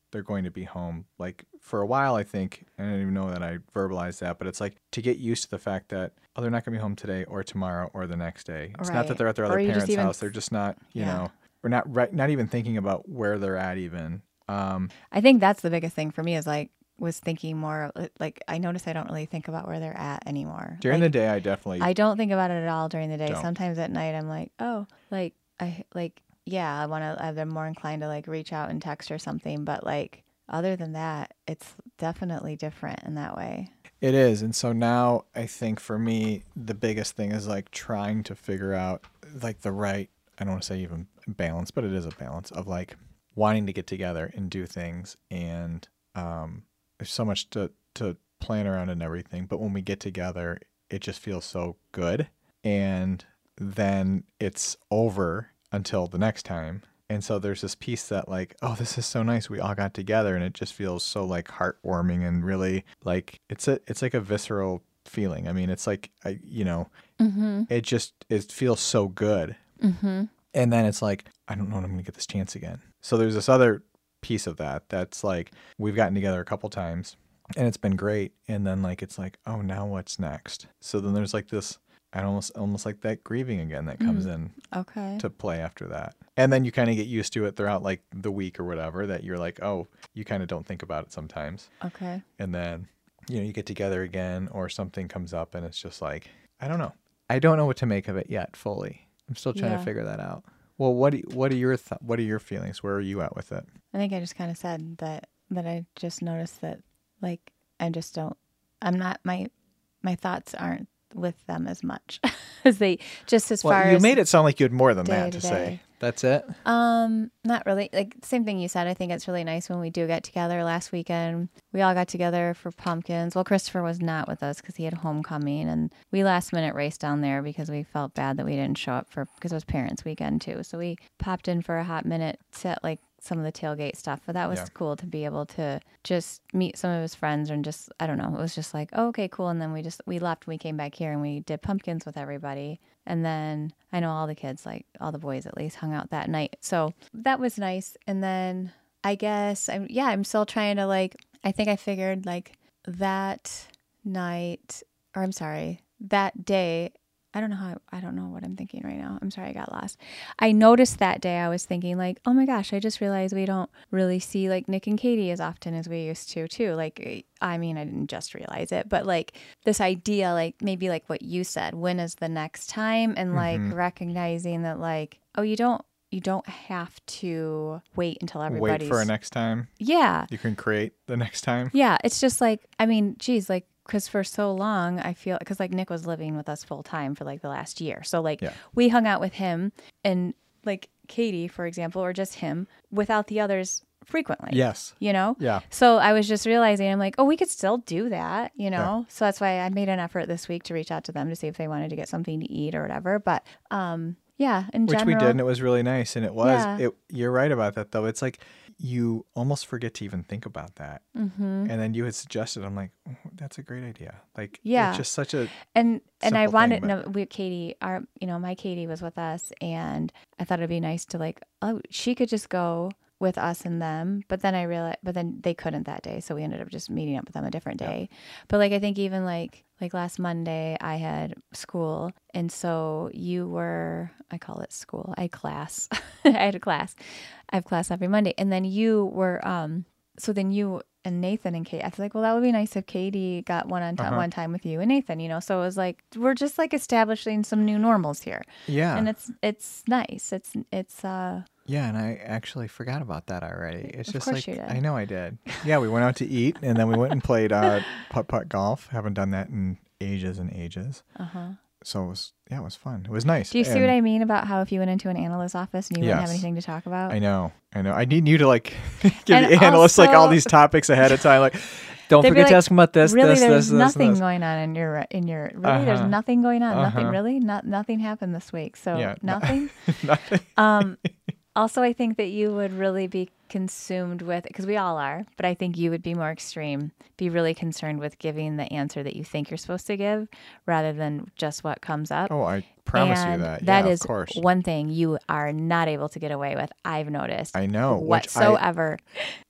[SPEAKER 1] they're going to be home. Like for a while, I think, I don't even know that I verbalized that, but it's like to get used to the fact that, oh, they're not going to be home today or tomorrow or the next day. It's not that
[SPEAKER 2] Right.
[SPEAKER 1] they're at their
[SPEAKER 2] Or
[SPEAKER 1] other
[SPEAKER 2] you just
[SPEAKER 1] parents'
[SPEAKER 2] even-
[SPEAKER 1] house. They're just not, you
[SPEAKER 2] Yeah.
[SPEAKER 1] know, we're not right, not even thinking about where they're at even. Um,
[SPEAKER 2] I think that's the biggest thing for me is like was thinking more like I notice I don't really think about where they're at anymore.
[SPEAKER 1] during
[SPEAKER 2] Like,
[SPEAKER 1] the day, I definitely,
[SPEAKER 2] I don't think about it at all during the day.
[SPEAKER 1] Don't.
[SPEAKER 2] Sometimes at night I'm like, oh, like I like yeah, I want to. I'm more inclined to like reach out and text or something. But like other than that, it's definitely different in that way.
[SPEAKER 1] it is. And so now I think for me, the biggest thing is like trying to figure out like the right, I don't want to say even balance, but it is a balance of like wanting to get together and do things. And um, there's so much to, to plan around and everything. But when we get together, it just feels so good. And then it's over until the next time. And so there's this piece that like, oh, this is so nice. We all got together and it just feels so like heartwarming and really like it's a it's like a visceral feeling. I mean, it's like I you know,
[SPEAKER 2] Mm-hmm.
[SPEAKER 1] it just it feels so good.
[SPEAKER 2] Mm-hmm.
[SPEAKER 1] And then it's like, I don't know when I'm gonna get this chance again. So there's this other piece of that that's like we've gotten together a couple times and it's been great. And then like it's like, oh, now what's next? So then there's like this I almost almost like that grieving again that comes in
[SPEAKER 2] Okay.
[SPEAKER 1] to play after that. And then you kind of get used to it throughout like the week or whatever that you're like, oh, you kind of don't think about it sometimes.
[SPEAKER 2] Okay.
[SPEAKER 1] And then, you know, you get together again or something comes up and it's just like, I don't know. I don't know what to make of it yet fully. I'm still trying
[SPEAKER 2] Yeah.
[SPEAKER 1] to figure that out. Well, what do you, what are your th- what are your feelings? Where are you at with it?
[SPEAKER 2] I think I just kind of said that that I just noticed that like I just don't. I'm not my my thoughts aren't with them as much as they just as
[SPEAKER 1] Well,
[SPEAKER 2] far
[SPEAKER 1] you
[SPEAKER 2] as
[SPEAKER 1] made it sound like you had more than
[SPEAKER 2] day
[SPEAKER 1] that
[SPEAKER 2] to
[SPEAKER 1] to
[SPEAKER 2] day.
[SPEAKER 1] say. That's it?
[SPEAKER 2] Um, not really. Like same thing you said. I think it's really nice when we do get together. Last weekend, we all got together for pumpkins. Well, Christopher was not with us because he had homecoming, and we last minute raced down there because we felt bad that we didn't show up for because it was parents' weekend too. So we popped in for a hot minute to like some of the tailgate stuff. But that was
[SPEAKER 1] Yeah.
[SPEAKER 2] cool to be able to just meet some of his friends and just I don't know. It was just like oh, okay, cool. And then we just we left. We came back here and we did pumpkins with everybody. And then I know all the kids, like all the boys at least, hung out that night. So that was nice. And then I guess, I'm, yeah, I'm still trying to like, I think I figured like that night, or I'm sorry, that day, I don't know how, I don't know what I'm thinking right now. I'm sorry, I got lost. I noticed that day I was thinking like, oh my gosh, I just realized we don't really see like Nick and Katie as often as we used to too. Like, I mean, I didn't just realize it, but like this idea, like maybe like what you said, when is the next time? And like
[SPEAKER 1] Mhm.
[SPEAKER 2] recognizing that like, oh, you don't, you don't have to wait until
[SPEAKER 1] Wait
[SPEAKER 2] everybody's.
[SPEAKER 1] for a next time.
[SPEAKER 2] Yeah.
[SPEAKER 1] You can create the next time.
[SPEAKER 2] Yeah. It's just like, I mean, geez, like, because for so long, I feel, because like Nick was living with us full time for like the last year. So like
[SPEAKER 1] Yeah.
[SPEAKER 2] we hung out with him and like Katie, for example, or just him without the others frequently.
[SPEAKER 1] Yes.
[SPEAKER 2] You know?
[SPEAKER 1] Yeah.
[SPEAKER 2] So I was just realizing, I'm like, oh, we could still do that, you know? So that's why I made an effort this week to reach out to them to see if they wanted to get something to eat or whatever. But um, yeah, in
[SPEAKER 1] Which
[SPEAKER 2] general.
[SPEAKER 1] we did, and it was really nice. And it was,
[SPEAKER 2] Yeah.
[SPEAKER 1] it, you're right about that, though. It's like you almost forget to even think about that.
[SPEAKER 2] Mm-hmm.
[SPEAKER 1] And then you had suggested, I'm like, oh, that's a great idea. Like,
[SPEAKER 2] Yeah.
[SPEAKER 1] it's just such a,
[SPEAKER 2] And and I
[SPEAKER 1] simple
[SPEAKER 2] wanted
[SPEAKER 1] thing,
[SPEAKER 2] no, we Katie, our you know my Katie was with us, and I thought it'd be nice to like oh she could just go with us and them, but then I realized but then they couldn't that day, so we ended up just meeting up with them a different day. But like I think even like like last Monday I had school, and so you were I call it school I had class I had a class I have class every Monday, and then you were um so then you and Nathan and Kate, I feel like, well, that would be nice if Katie got one on time,
[SPEAKER 1] Uh-huh.
[SPEAKER 2] one time with you and Nathan, you know? So it was like, we're just like establishing some new normals here.
[SPEAKER 1] yeah.
[SPEAKER 2] And it's, it's nice. It's, it's, uh,
[SPEAKER 1] Yeah, and I actually forgot about that already. It's
[SPEAKER 2] Of
[SPEAKER 1] just
[SPEAKER 2] course
[SPEAKER 1] like
[SPEAKER 2] you did.
[SPEAKER 1] I know I did. Yeah, we went out to eat, and then we went and played uh, putt putt golf. Haven't done that in ages and ages.
[SPEAKER 2] uh-huh.
[SPEAKER 1] So it was yeah, it was fun. It was nice.
[SPEAKER 2] Do you see what I mean about how if you went into an analyst's office and you wouldn't have
[SPEAKER 1] Yes.
[SPEAKER 2] anything to talk about?
[SPEAKER 1] I know, I know. I need you to like give
[SPEAKER 2] And
[SPEAKER 1] the analysts like all
[SPEAKER 2] also-
[SPEAKER 1] these topics ahead of time. Like, don't
[SPEAKER 2] They'd be
[SPEAKER 1] forget
[SPEAKER 2] like,
[SPEAKER 1] to ask them about this,
[SPEAKER 2] really,
[SPEAKER 1] this,
[SPEAKER 2] there's
[SPEAKER 1] this, this,
[SPEAKER 2] nothing
[SPEAKER 1] and this.
[SPEAKER 2] going on in your, in your, really, there's
[SPEAKER 1] Uh-huh.
[SPEAKER 2] nothing going on. Nothing,
[SPEAKER 1] Uh-huh.
[SPEAKER 2] really? Not, nothing happened this week. So
[SPEAKER 1] Yeah, no-
[SPEAKER 2] nothing.
[SPEAKER 1] Nothing.
[SPEAKER 2] Um, also, I think that you would really be consumed with, because we all are, but I think you would be more extreme, be really concerned with giving the answer that you think you're supposed to give rather than just what comes up.
[SPEAKER 1] Oh, I promise
[SPEAKER 2] and
[SPEAKER 1] you that.
[SPEAKER 2] That
[SPEAKER 1] yeah,
[SPEAKER 2] is
[SPEAKER 1] of course.
[SPEAKER 2] one thing you are not able to get away with, I've noticed.
[SPEAKER 1] I know. which I-
[SPEAKER 2] Whatsoever.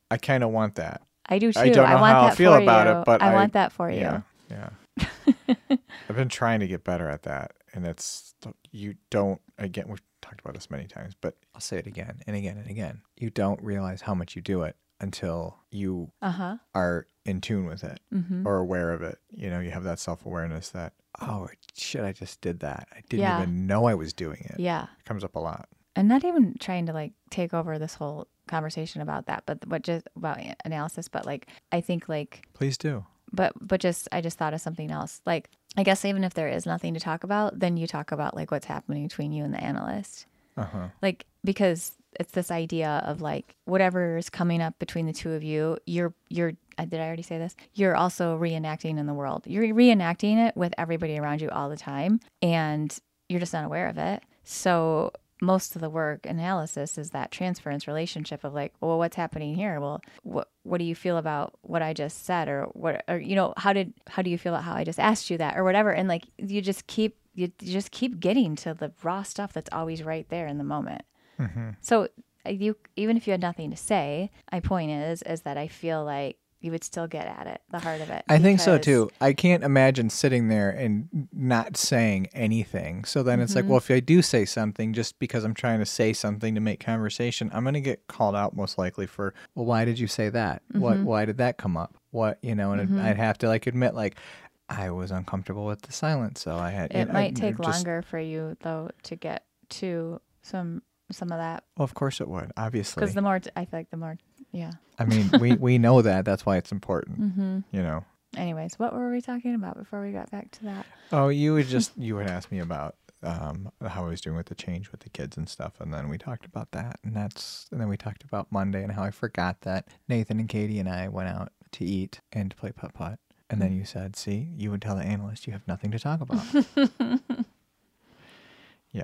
[SPEAKER 1] I kind of want that.
[SPEAKER 2] I do too.
[SPEAKER 1] I don't know
[SPEAKER 2] I want
[SPEAKER 1] how
[SPEAKER 2] that
[SPEAKER 1] I feel
[SPEAKER 2] for
[SPEAKER 1] about
[SPEAKER 2] you.
[SPEAKER 1] it, but
[SPEAKER 2] I,
[SPEAKER 1] I
[SPEAKER 2] want that for you.
[SPEAKER 1] Yeah, yeah. I've been trying to get better at that, and it's you don't. Again, we've talked about this many times, but I'll say it again and again and again. You don't realize how much you do it until you
[SPEAKER 2] Uh-huh.
[SPEAKER 1] are in tune with it
[SPEAKER 2] Mm-hmm.
[SPEAKER 1] or aware of it. You know, you have that self-awareness that, oh shit, I just did that. I didn't
[SPEAKER 2] Yeah.
[SPEAKER 1] even know I was doing it.
[SPEAKER 2] Yeah.
[SPEAKER 1] It comes up a lot.
[SPEAKER 2] And not even trying to like take over this whole conversation about that, but what just about a- analysis, but like I think like
[SPEAKER 1] Please do.
[SPEAKER 2] but but just I just thought of something else. Like I guess even if there is nothing to talk about, then you talk about like what's happening between you and the analyst.
[SPEAKER 1] Uh-huh.
[SPEAKER 2] Like because it's this idea of like whatever is coming up between the two of you, you're you're uh, did I already say this? You're also reenacting in the world. You're reenacting it with everybody around you all the time, and you're just not aware of it. So most of the work analysis is that transference relationship of like, well, what's happening here? Well, what what do you feel about what I just said, or what, or you know, how did how do you feel about how I just asked you that, or whatever? And like you just keep you, you just keep getting to the raw stuff that's always right there in the moment.
[SPEAKER 1] Mm-hmm.
[SPEAKER 2] So uh, you even if you had nothing to say, my point is is that I feel like you would still get at it, the heart of it.
[SPEAKER 1] I think so
[SPEAKER 2] because-
[SPEAKER 1] too. I can't imagine sitting there and not saying anything. So then it's like,
[SPEAKER 2] Mhm.
[SPEAKER 1] well, if I do say something just because I'm trying to say something to make conversation, I'm going to get called out most likely for, well, why did you say that? What,
[SPEAKER 2] Mhm.
[SPEAKER 1] why did that come up? What, you know, and
[SPEAKER 2] Mhm.
[SPEAKER 1] I'd have to like admit like I was uncomfortable with the silence. So I had,
[SPEAKER 2] It
[SPEAKER 1] I-
[SPEAKER 2] might
[SPEAKER 1] I
[SPEAKER 2] take
[SPEAKER 1] just-
[SPEAKER 2] longer for you though to get to some some of that,
[SPEAKER 1] Well, of course it would, obviously.
[SPEAKER 2] because the more t- I feel like the more, yeah.
[SPEAKER 1] I mean, we, we know that. That's why it's important,
[SPEAKER 2] Mm-hmm.
[SPEAKER 1] you know.
[SPEAKER 2] Anyways, what were we talking about before we got back to that?
[SPEAKER 1] Oh, you would just you would ask me about um, how I was doing with the change with the kids and stuff, and then we talked about that, and that's and then we talked about Monday and how I forgot that Nathan and Katie and I went out to eat and to play putt putt, and then you said, "See, you would tell the analyst you have nothing to talk about." Yeah.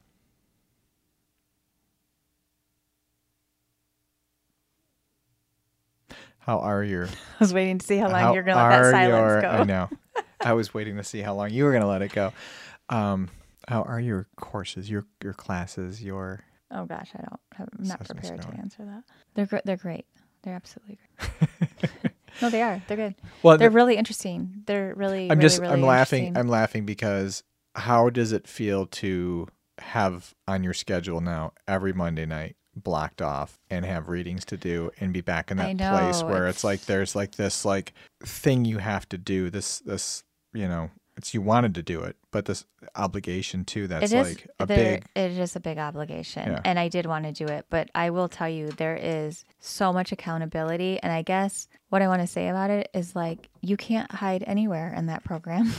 [SPEAKER 1] How are your?
[SPEAKER 2] I was waiting to see how long
[SPEAKER 1] how
[SPEAKER 2] you're gonna let that
[SPEAKER 1] are
[SPEAKER 2] silence
[SPEAKER 1] your-
[SPEAKER 2] go.
[SPEAKER 1] I know. I was waiting to see how long you were going to let it go. Um, how are your courses, your your classes, your?
[SPEAKER 2] Oh gosh, I don't. I'm not
[SPEAKER 1] Assessment's
[SPEAKER 2] prepared to
[SPEAKER 1] going.
[SPEAKER 2] answer that. They're gr- they're great. They're absolutely great. No, they are. They're good.
[SPEAKER 1] Well,
[SPEAKER 2] They're
[SPEAKER 1] the-
[SPEAKER 2] really interesting. They're really.
[SPEAKER 1] I'm
[SPEAKER 2] really,
[SPEAKER 1] just
[SPEAKER 2] really
[SPEAKER 1] I'm laughing.
[SPEAKER 2] interesting.
[SPEAKER 1] I'm laughing because how does it feel to have on your schedule now every Monday night blocked off and have readings to do and be back in
[SPEAKER 2] I
[SPEAKER 1] that place
[SPEAKER 2] know,
[SPEAKER 1] where it's,
[SPEAKER 2] it's-
[SPEAKER 1] like there's like this like thing you have to do this this you know it's you wanted to do it but this obligation too that's
[SPEAKER 2] It is
[SPEAKER 1] like a
[SPEAKER 2] there-
[SPEAKER 1] big
[SPEAKER 2] It is a big obligation,
[SPEAKER 1] Yeah.
[SPEAKER 2] and I did want to do it, but I will tell you there is so much accountability, and I guess what I want to say about it is like you can't hide anywhere in that program.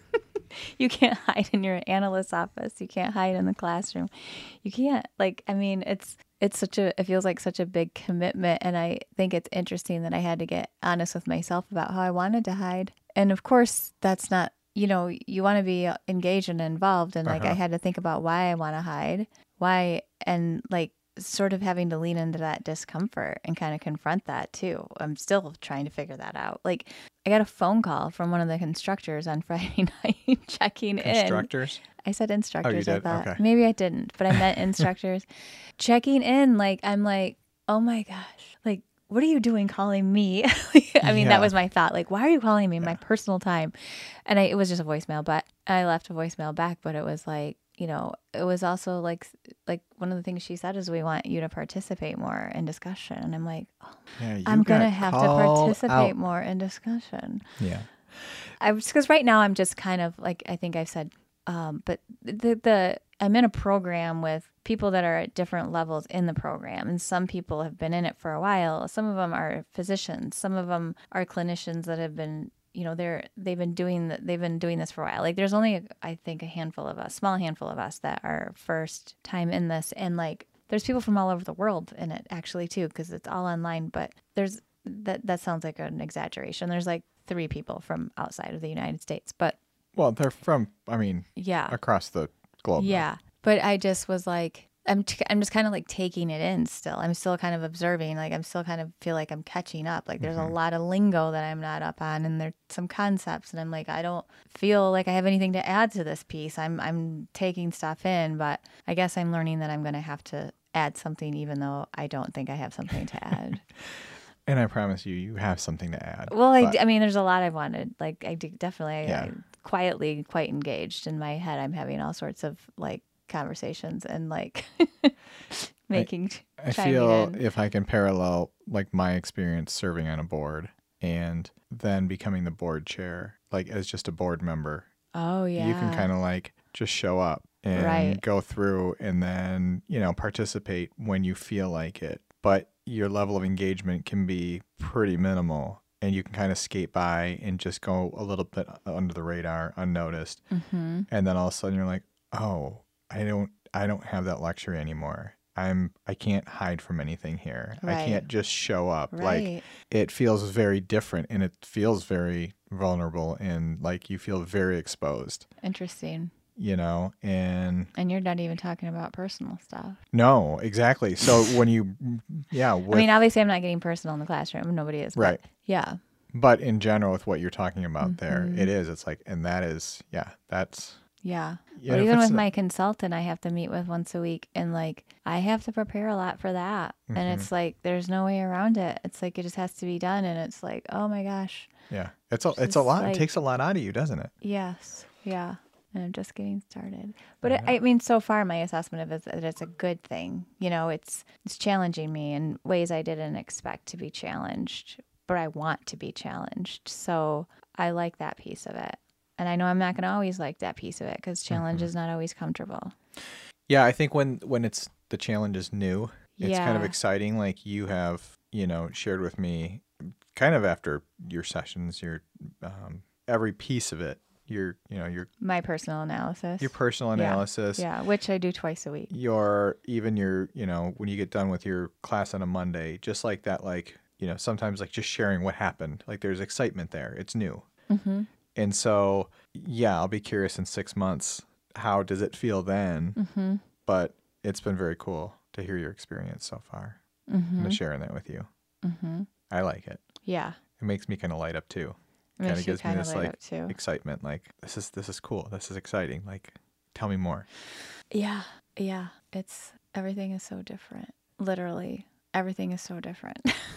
[SPEAKER 2] You can't hide in your analyst's office. You can't hide in the classroom. You can't like. I mean, it's it's such a. It feels like such a big commitment, and I think it's interesting that I had to get honest with myself about how I wanted to hide. And of course, that's not. You know, you want to be engaged and involved, and like I
[SPEAKER 1] Uh-huh.
[SPEAKER 2] had to think about why I want to hide, why, and like sort of having to lean into that discomfort and kind of confront that too. I'm still trying to figure that out. Like I got a phone call from one of the constructors on Friday night checking in.
[SPEAKER 1] Constructors.
[SPEAKER 2] I said instructors. I
[SPEAKER 1] did?
[SPEAKER 2] thought
[SPEAKER 1] Okay.
[SPEAKER 2] maybe I didn't, but I meant instructors checking in. Like I'm like, oh my gosh, like what are you doing calling me? I mean,
[SPEAKER 1] Yeah.
[SPEAKER 2] that was my thought. Like, why are you calling me in my personal time? And I, it was just a voicemail, but I left a voicemail back. But it was like, you know, it was also like, like one of the things she said is we want you to participate more in discussion. And I'm like, oh,
[SPEAKER 1] Yeah, you
[SPEAKER 2] I'm gonna
[SPEAKER 1] got
[SPEAKER 2] have to
[SPEAKER 1] called
[SPEAKER 2] participate
[SPEAKER 1] out.
[SPEAKER 2] more in discussion.
[SPEAKER 1] Yeah.
[SPEAKER 2] I was because right now I'm just kind of like I think I've said, um, but the the I'm in a program with people that are at different levels in the program, and some people have been in it for a while. Some of them are physicians, some of them are clinicians that have been, you know, they're they've been doing the, they've been doing this for a while. Like there's only I think a handful of us, small handful of us that are first time in this, and like there's people from all over the world in it actually too, because it's all online. But there's that that sounds like an exaggeration. There's like three people from outside of the United States, but
[SPEAKER 1] Well, they're from I mean
[SPEAKER 2] yeah,
[SPEAKER 1] across the globe. though.
[SPEAKER 2] yeah. But I just was like, I'm t- I'm just kind of like taking it in still. I'm still kind of observing. Like I'm still kind of feel like I'm catching up. Like there's
[SPEAKER 1] Mm-hmm.
[SPEAKER 2] a lot of lingo that I'm not up on, and there's some concepts, and I'm like, I don't feel like I have anything to add to this piece. I'm I'm taking stuff in, but I guess I'm learning that I'm going to have to add something, even though I don't think I have something to add.
[SPEAKER 1] And I promise you, you have something to add.
[SPEAKER 2] Well, I,
[SPEAKER 1] but-
[SPEAKER 2] d- I mean, there's a lot I wanted. Like, I d- definitely,
[SPEAKER 1] Yeah.
[SPEAKER 2] I quietly quite engaged in my head. I'm having all sorts of like conversations and like making.
[SPEAKER 1] I
[SPEAKER 2] chiming
[SPEAKER 1] feel
[SPEAKER 2] in.
[SPEAKER 1] if I can parallel like my experience serving on a board and then becoming the board chair, like as just a board member,
[SPEAKER 2] Oh yeah.
[SPEAKER 1] you can kind of like just show up and
[SPEAKER 2] Right.
[SPEAKER 1] go through and then, you know, participate when you feel like it. But your level of engagement can be pretty minimal and you can kind of skate by and just go a little bit under the radar, unnoticed.
[SPEAKER 2] Mm-hmm.
[SPEAKER 1] And then all of a sudden you're like, oh, I don't, I don't have that luxury anymore. I'm, I can't hide from anything here. I
[SPEAKER 2] Right.
[SPEAKER 1] can't just show up. Like
[SPEAKER 2] Right.
[SPEAKER 1] it feels very different and it feels very vulnerable and like you feel very exposed,
[SPEAKER 2] Interesting.
[SPEAKER 1] you know, and
[SPEAKER 2] And you're not even talking about personal stuff.
[SPEAKER 1] no, exactly. So when you, yeah, with,
[SPEAKER 2] I mean, obviously, I'm not getting personal in the classroom. Nobody is. but
[SPEAKER 1] right.
[SPEAKER 2] Yeah.
[SPEAKER 1] But in general, with what you're talking about there,
[SPEAKER 2] Mhm.
[SPEAKER 1] it is, it's like, and that is, yeah, that's,
[SPEAKER 2] Yeah.
[SPEAKER 1] yeah,
[SPEAKER 2] But
[SPEAKER 1] if
[SPEAKER 2] even
[SPEAKER 1] it's
[SPEAKER 2] with
[SPEAKER 1] a-
[SPEAKER 2] my consultant, I have to meet with once a week, and like I have to prepare a lot for that.
[SPEAKER 1] Mhm.
[SPEAKER 2] And it's like there's no way around it. It's like it just has to be done, and it's like, oh my gosh,
[SPEAKER 1] yeah, it's a, it's a
[SPEAKER 2] just
[SPEAKER 1] lot.
[SPEAKER 2] like-
[SPEAKER 1] It takes a lot out of you, doesn't it?
[SPEAKER 2] yes, yeah. And I'm just getting started. But
[SPEAKER 1] Yeah.
[SPEAKER 2] it, I mean, so far my assessment of it is that it's a good thing. You know, it's it's challenging me in ways I didn't expect to be challenged, but I want to be challenged. So I like that piece of it. And I know I'm not going to always like that piece of it because challenge
[SPEAKER 1] Mm-hmm.
[SPEAKER 2] is not always comfortable.
[SPEAKER 1] Yeah, I think when when it's the challenge is new, it's kind of
[SPEAKER 2] Yeah.
[SPEAKER 1] exciting. Like you have, you know, shared with me, kind of after your sessions, your um, every piece of it, your you know your
[SPEAKER 2] My personal analysis.
[SPEAKER 1] your personal
[SPEAKER 2] Yeah.
[SPEAKER 1] analysis,
[SPEAKER 2] Yeah, which I do twice a week.
[SPEAKER 1] your even your you know when you get done with your class on a Monday, just like that, like you know sometimes like just sharing what happened, like there's excitement there. It's new,
[SPEAKER 2] Mm-hmm.
[SPEAKER 1] and so yeah, I'll be curious in six months. How does it feel then?
[SPEAKER 2] Mm-hmm.
[SPEAKER 1] But it's been very cool to hear your experience so far
[SPEAKER 2] Mm-hmm.
[SPEAKER 1] and to sharing that with you.
[SPEAKER 2] Mm-hmm.
[SPEAKER 1] I like it.
[SPEAKER 2] Yeah.
[SPEAKER 1] It makes me kind of light up too.
[SPEAKER 2] It
[SPEAKER 1] Kind
[SPEAKER 2] makes
[SPEAKER 1] of
[SPEAKER 2] you
[SPEAKER 1] gives me
[SPEAKER 2] kind of
[SPEAKER 1] this
[SPEAKER 2] light
[SPEAKER 1] like
[SPEAKER 2] up too.
[SPEAKER 1] excitement. Like this is this is cool. This is exciting. Like tell me more.
[SPEAKER 2] Yeah. Yeah. It's everything is so different. Literally, everything is so different.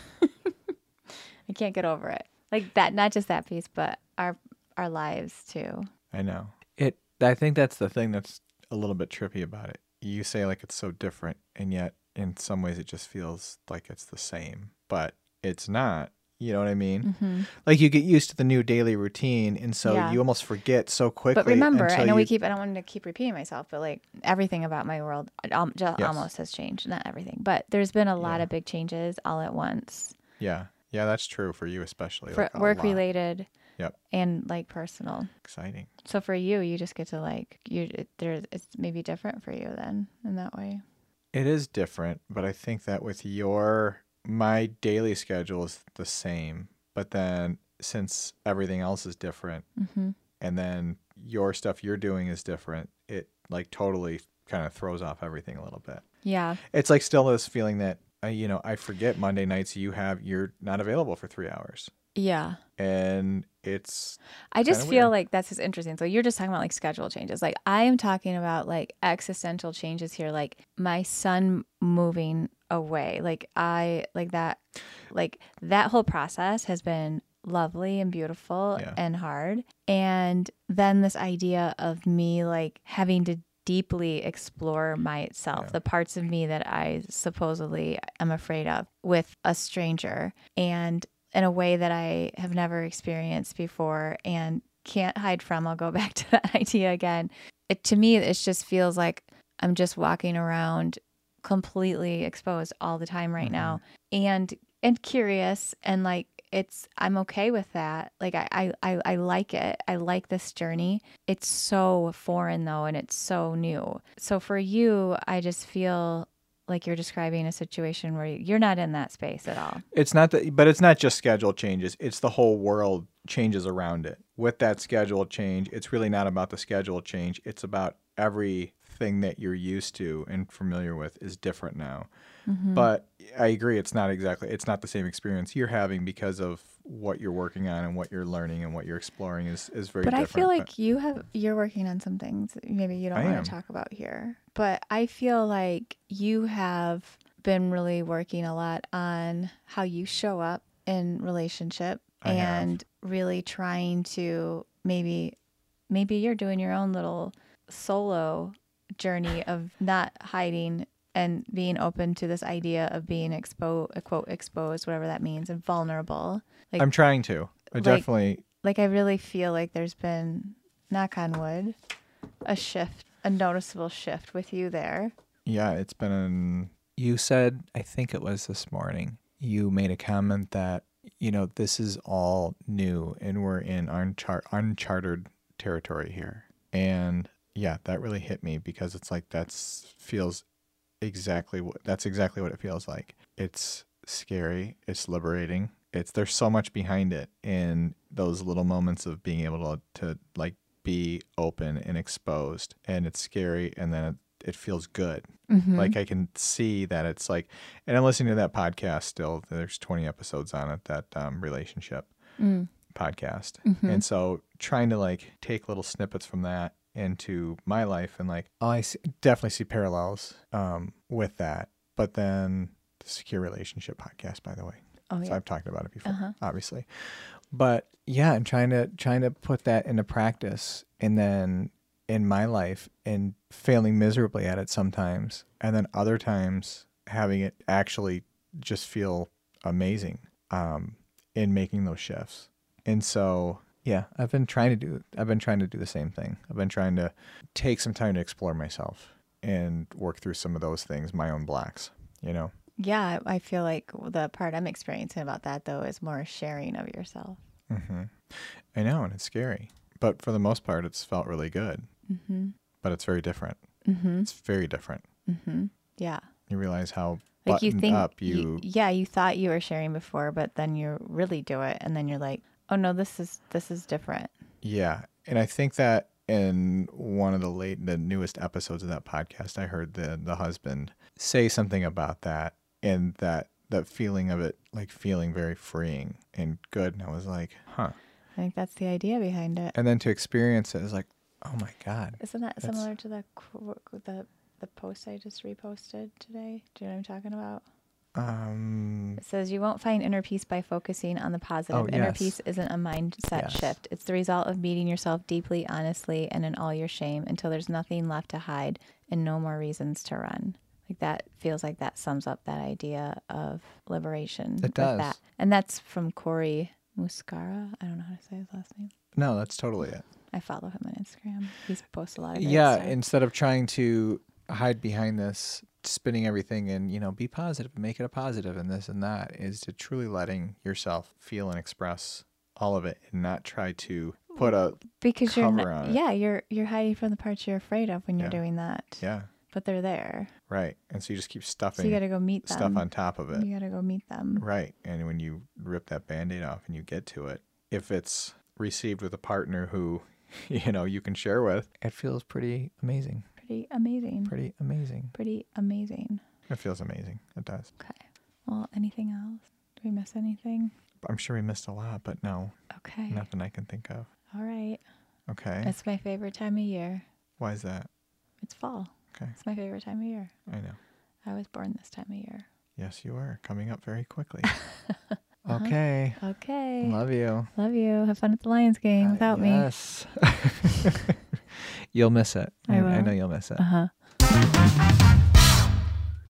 [SPEAKER 2] I can't get over it. Like that, not just that piece, but our our lives too.
[SPEAKER 1] I know. It. I think that's the thing that's a little bit trippy about it. You say like it's so different, and yet in some ways it just feels like it's the same, but it's not. You know what I mean?
[SPEAKER 2] Mm-hmm.
[SPEAKER 1] Like you get used to the new daily routine, and so
[SPEAKER 2] Yeah.
[SPEAKER 1] you almost forget so quickly.
[SPEAKER 2] But remember, I
[SPEAKER 1] until
[SPEAKER 2] know we
[SPEAKER 1] you-
[SPEAKER 2] keep. I don't want to keep repeating myself, but like everything about my world um, just
[SPEAKER 1] Yes.
[SPEAKER 2] almost has changed. Not everything, but there's been a lot
[SPEAKER 1] Yeah.
[SPEAKER 2] of big changes all at once,
[SPEAKER 1] Yeah, yeah, that's true for you especially.
[SPEAKER 2] for
[SPEAKER 1] like, a
[SPEAKER 2] work
[SPEAKER 1] lot.
[SPEAKER 2] related.
[SPEAKER 1] Yep.
[SPEAKER 2] And like personal.
[SPEAKER 1] Exciting.
[SPEAKER 2] So for you, you just get to like you. It, there's it's maybe different for you then in that way.
[SPEAKER 1] It is different, but I think that with your my daily schedule is the same, but then since everything else is different,
[SPEAKER 2] Mm-hmm.
[SPEAKER 1] and then your stuff you're doing is different, it like totally kind of throws off everything a little bit.
[SPEAKER 2] Yeah.
[SPEAKER 1] It's like still this feeling that uh, you know I forget Monday nights you have you're not available for three hours,
[SPEAKER 2] Yeah.
[SPEAKER 1] and it's
[SPEAKER 2] I just
[SPEAKER 1] Kinda
[SPEAKER 2] feel
[SPEAKER 1] weird.
[SPEAKER 2] like that's just interesting. So you're just talking about like schedule changes. Like I am talking about like existential changes here. Like my son moving away. Like I like that. Like that whole process has been lovely and beautiful
[SPEAKER 1] Yeah.
[SPEAKER 2] and hard. And then this idea of me like having to deeply explore myself,
[SPEAKER 1] Yeah.
[SPEAKER 2] the parts of me that I supposedly am afraid of with a stranger. And in a way that I have never experienced before and can't hide from. I'll go back to that idea again. It, to me, it just feels like I'm just walking around completely exposed all the time right
[SPEAKER 1] Mhm.
[SPEAKER 2] now and and curious and like it's I'm okay with that. Like I, I I I like it. I like this journey. It's so foreign though and it's so new. So for you, I just feel like you're describing a situation where you're not in that space at all.
[SPEAKER 1] It's not that, but it's not just schedule changes. It's the whole world changes around it. With that schedule change, it's really not about the schedule change. It's about everything that you're used to and familiar with is different now.
[SPEAKER 2] Mm-hmm.
[SPEAKER 1] But I agree, it's not exactly, it's not the same experience you're having because of what you're working on and what you're learning and what you're exploring is, is very
[SPEAKER 2] But
[SPEAKER 1] different.
[SPEAKER 2] I feel like you have you're working on some things that maybe you don't
[SPEAKER 1] I
[SPEAKER 2] want
[SPEAKER 1] am.
[SPEAKER 2] to talk about here. But I feel like you have been really working a lot on how you show up in relationship
[SPEAKER 1] I have.
[SPEAKER 2] and really trying to maybe maybe you're doing your own little solo journey of not hiding and being open to this idea of being exposed, quote, exposed, whatever that means, and vulnerable. Like,
[SPEAKER 1] I'm trying to. I
[SPEAKER 2] like-
[SPEAKER 1] definitely.
[SPEAKER 2] like I really feel like there's been, knock on wood, a shift, a noticeable shift with you there.
[SPEAKER 1] Yeah, it's been an. You said, I think it was this morning, you made a comment that, you know, this is all new and we're in unchar- uncharted territory here. And yeah, that really hit me because it's like that's feels exactly what that's exactly what it feels like. It's scary, it's liberating. It's there's so much behind it in those little moments of being able to to like be open and exposed, and it's scary and then it, it feels good.
[SPEAKER 2] Mm-hmm.
[SPEAKER 1] Like I can see that it's like, and I'm listening to that podcast still. There's twenty episodes on it, that um, relationship
[SPEAKER 2] Mm.
[SPEAKER 1] podcast.
[SPEAKER 2] Mm-hmm.
[SPEAKER 1] And so trying to like take little snippets from that into my life and like, oh, I see, definitely see parallels um, with that. But then the Secure Relationship podcast, by the way.
[SPEAKER 2] Oh,
[SPEAKER 1] So
[SPEAKER 2] yeah.
[SPEAKER 1] I've talked about it before,
[SPEAKER 2] Uh-huh.
[SPEAKER 1] obviously. But yeah, I'm trying to trying to put that into practice, and then in my life and failing miserably at it sometimes, and then other times having it actually just feel amazing um, in making those shifts. And so yeah, I've been trying to do I've been trying to do the same thing. I've been trying to take some time to explore myself and work through some of those things, my own blocks, you know.
[SPEAKER 2] Yeah, I I feel like the part I'm experiencing about that, though, is more sharing of yourself.
[SPEAKER 1] Mm-hmm. I know, and it's scary. But for the most part, it's felt really good.
[SPEAKER 2] Mm-hmm.
[SPEAKER 1] But it's very different.
[SPEAKER 2] Mm-hmm.
[SPEAKER 1] It's very different.
[SPEAKER 2] Mm-hmm. Yeah.
[SPEAKER 1] You realize how
[SPEAKER 2] Like
[SPEAKER 1] buttoned
[SPEAKER 2] you think,
[SPEAKER 1] up
[SPEAKER 2] you,
[SPEAKER 1] you...
[SPEAKER 2] yeah, you thought you were sharing before, but then you really do it, and then you're like, oh no, this is this is different.
[SPEAKER 1] Yeah. And I think that in one of the late, the newest episodes of that podcast, I heard the the husband say something about that, and that that feeling of it, like feeling very freeing and good. And I was like, huh.
[SPEAKER 2] I think that's the idea behind it.
[SPEAKER 1] And then to experience it is like, oh my God.
[SPEAKER 2] Isn't that
[SPEAKER 1] That's-
[SPEAKER 2] similar to the qu- the the post I just reposted today? Do you know what I'm talking about?
[SPEAKER 1] Um,
[SPEAKER 2] It says you won't find inner peace by focusing on the positive.
[SPEAKER 1] Oh,
[SPEAKER 2] Inner
[SPEAKER 1] yes.
[SPEAKER 2] peace isn't a mindset
[SPEAKER 1] Yes.
[SPEAKER 2] shift. It's the result of meeting yourself deeply, honestly, and in all your shame until there's nothing left to hide and no more reasons to run. Like that feels like that sums up that idea of liberation.
[SPEAKER 1] It
[SPEAKER 2] with
[SPEAKER 1] does.
[SPEAKER 2] That. And that's from Corey Muscara. I don't know how to say his last name.
[SPEAKER 1] no, that's totally it.
[SPEAKER 2] I follow him on Instagram. He's posted a lot of great
[SPEAKER 1] Yeah,
[SPEAKER 2] stuff.
[SPEAKER 1] instead of trying to hide behind this, spinning everything and, you know, be positive and make it a positive and this and that, is to truly letting yourself feel and express all of it and not try to put a,
[SPEAKER 2] because you're
[SPEAKER 1] cover
[SPEAKER 2] not,
[SPEAKER 1] on it.
[SPEAKER 2] yeah, you're you're hiding from the parts you're afraid of when you're
[SPEAKER 1] Yeah.
[SPEAKER 2] doing that.
[SPEAKER 1] yeah,
[SPEAKER 2] But they're there.
[SPEAKER 1] right. And so you just keep
[SPEAKER 2] So
[SPEAKER 1] stuffing
[SPEAKER 2] you got to go meet them.
[SPEAKER 1] stuff on top of it.
[SPEAKER 2] You got to go meet them.
[SPEAKER 1] Right. And when you rip that Band-Aid off and you get to it, if it's received with a partner who, you know, you can share with, it feels pretty amazing.
[SPEAKER 2] Pretty amazing.
[SPEAKER 1] Pretty amazing.
[SPEAKER 2] Pretty amazing.
[SPEAKER 1] It feels amazing. It does.
[SPEAKER 2] Okay. Well, anything else? Do we miss anything?
[SPEAKER 1] I'm sure we missed a lot, but no,
[SPEAKER 2] Okay.
[SPEAKER 1] nothing I can think of.
[SPEAKER 2] All right.
[SPEAKER 1] Okay.
[SPEAKER 2] It's my favorite time of year.
[SPEAKER 1] Why is that?
[SPEAKER 2] It's fall.
[SPEAKER 1] Okay.
[SPEAKER 2] It's my favorite time of year.
[SPEAKER 1] I know.
[SPEAKER 2] I was born this time of year.
[SPEAKER 1] Yes, you are. Coming up very quickly.
[SPEAKER 2] Uh-huh.
[SPEAKER 1] Okay.
[SPEAKER 2] Okay.
[SPEAKER 1] Love you.
[SPEAKER 2] Love you. Have fun at the Lions game
[SPEAKER 1] Uh,
[SPEAKER 2] without me.
[SPEAKER 1] Yes. You'll miss it.
[SPEAKER 2] I
[SPEAKER 1] I
[SPEAKER 2] will.
[SPEAKER 1] know you'll miss it.
[SPEAKER 2] Uh huh.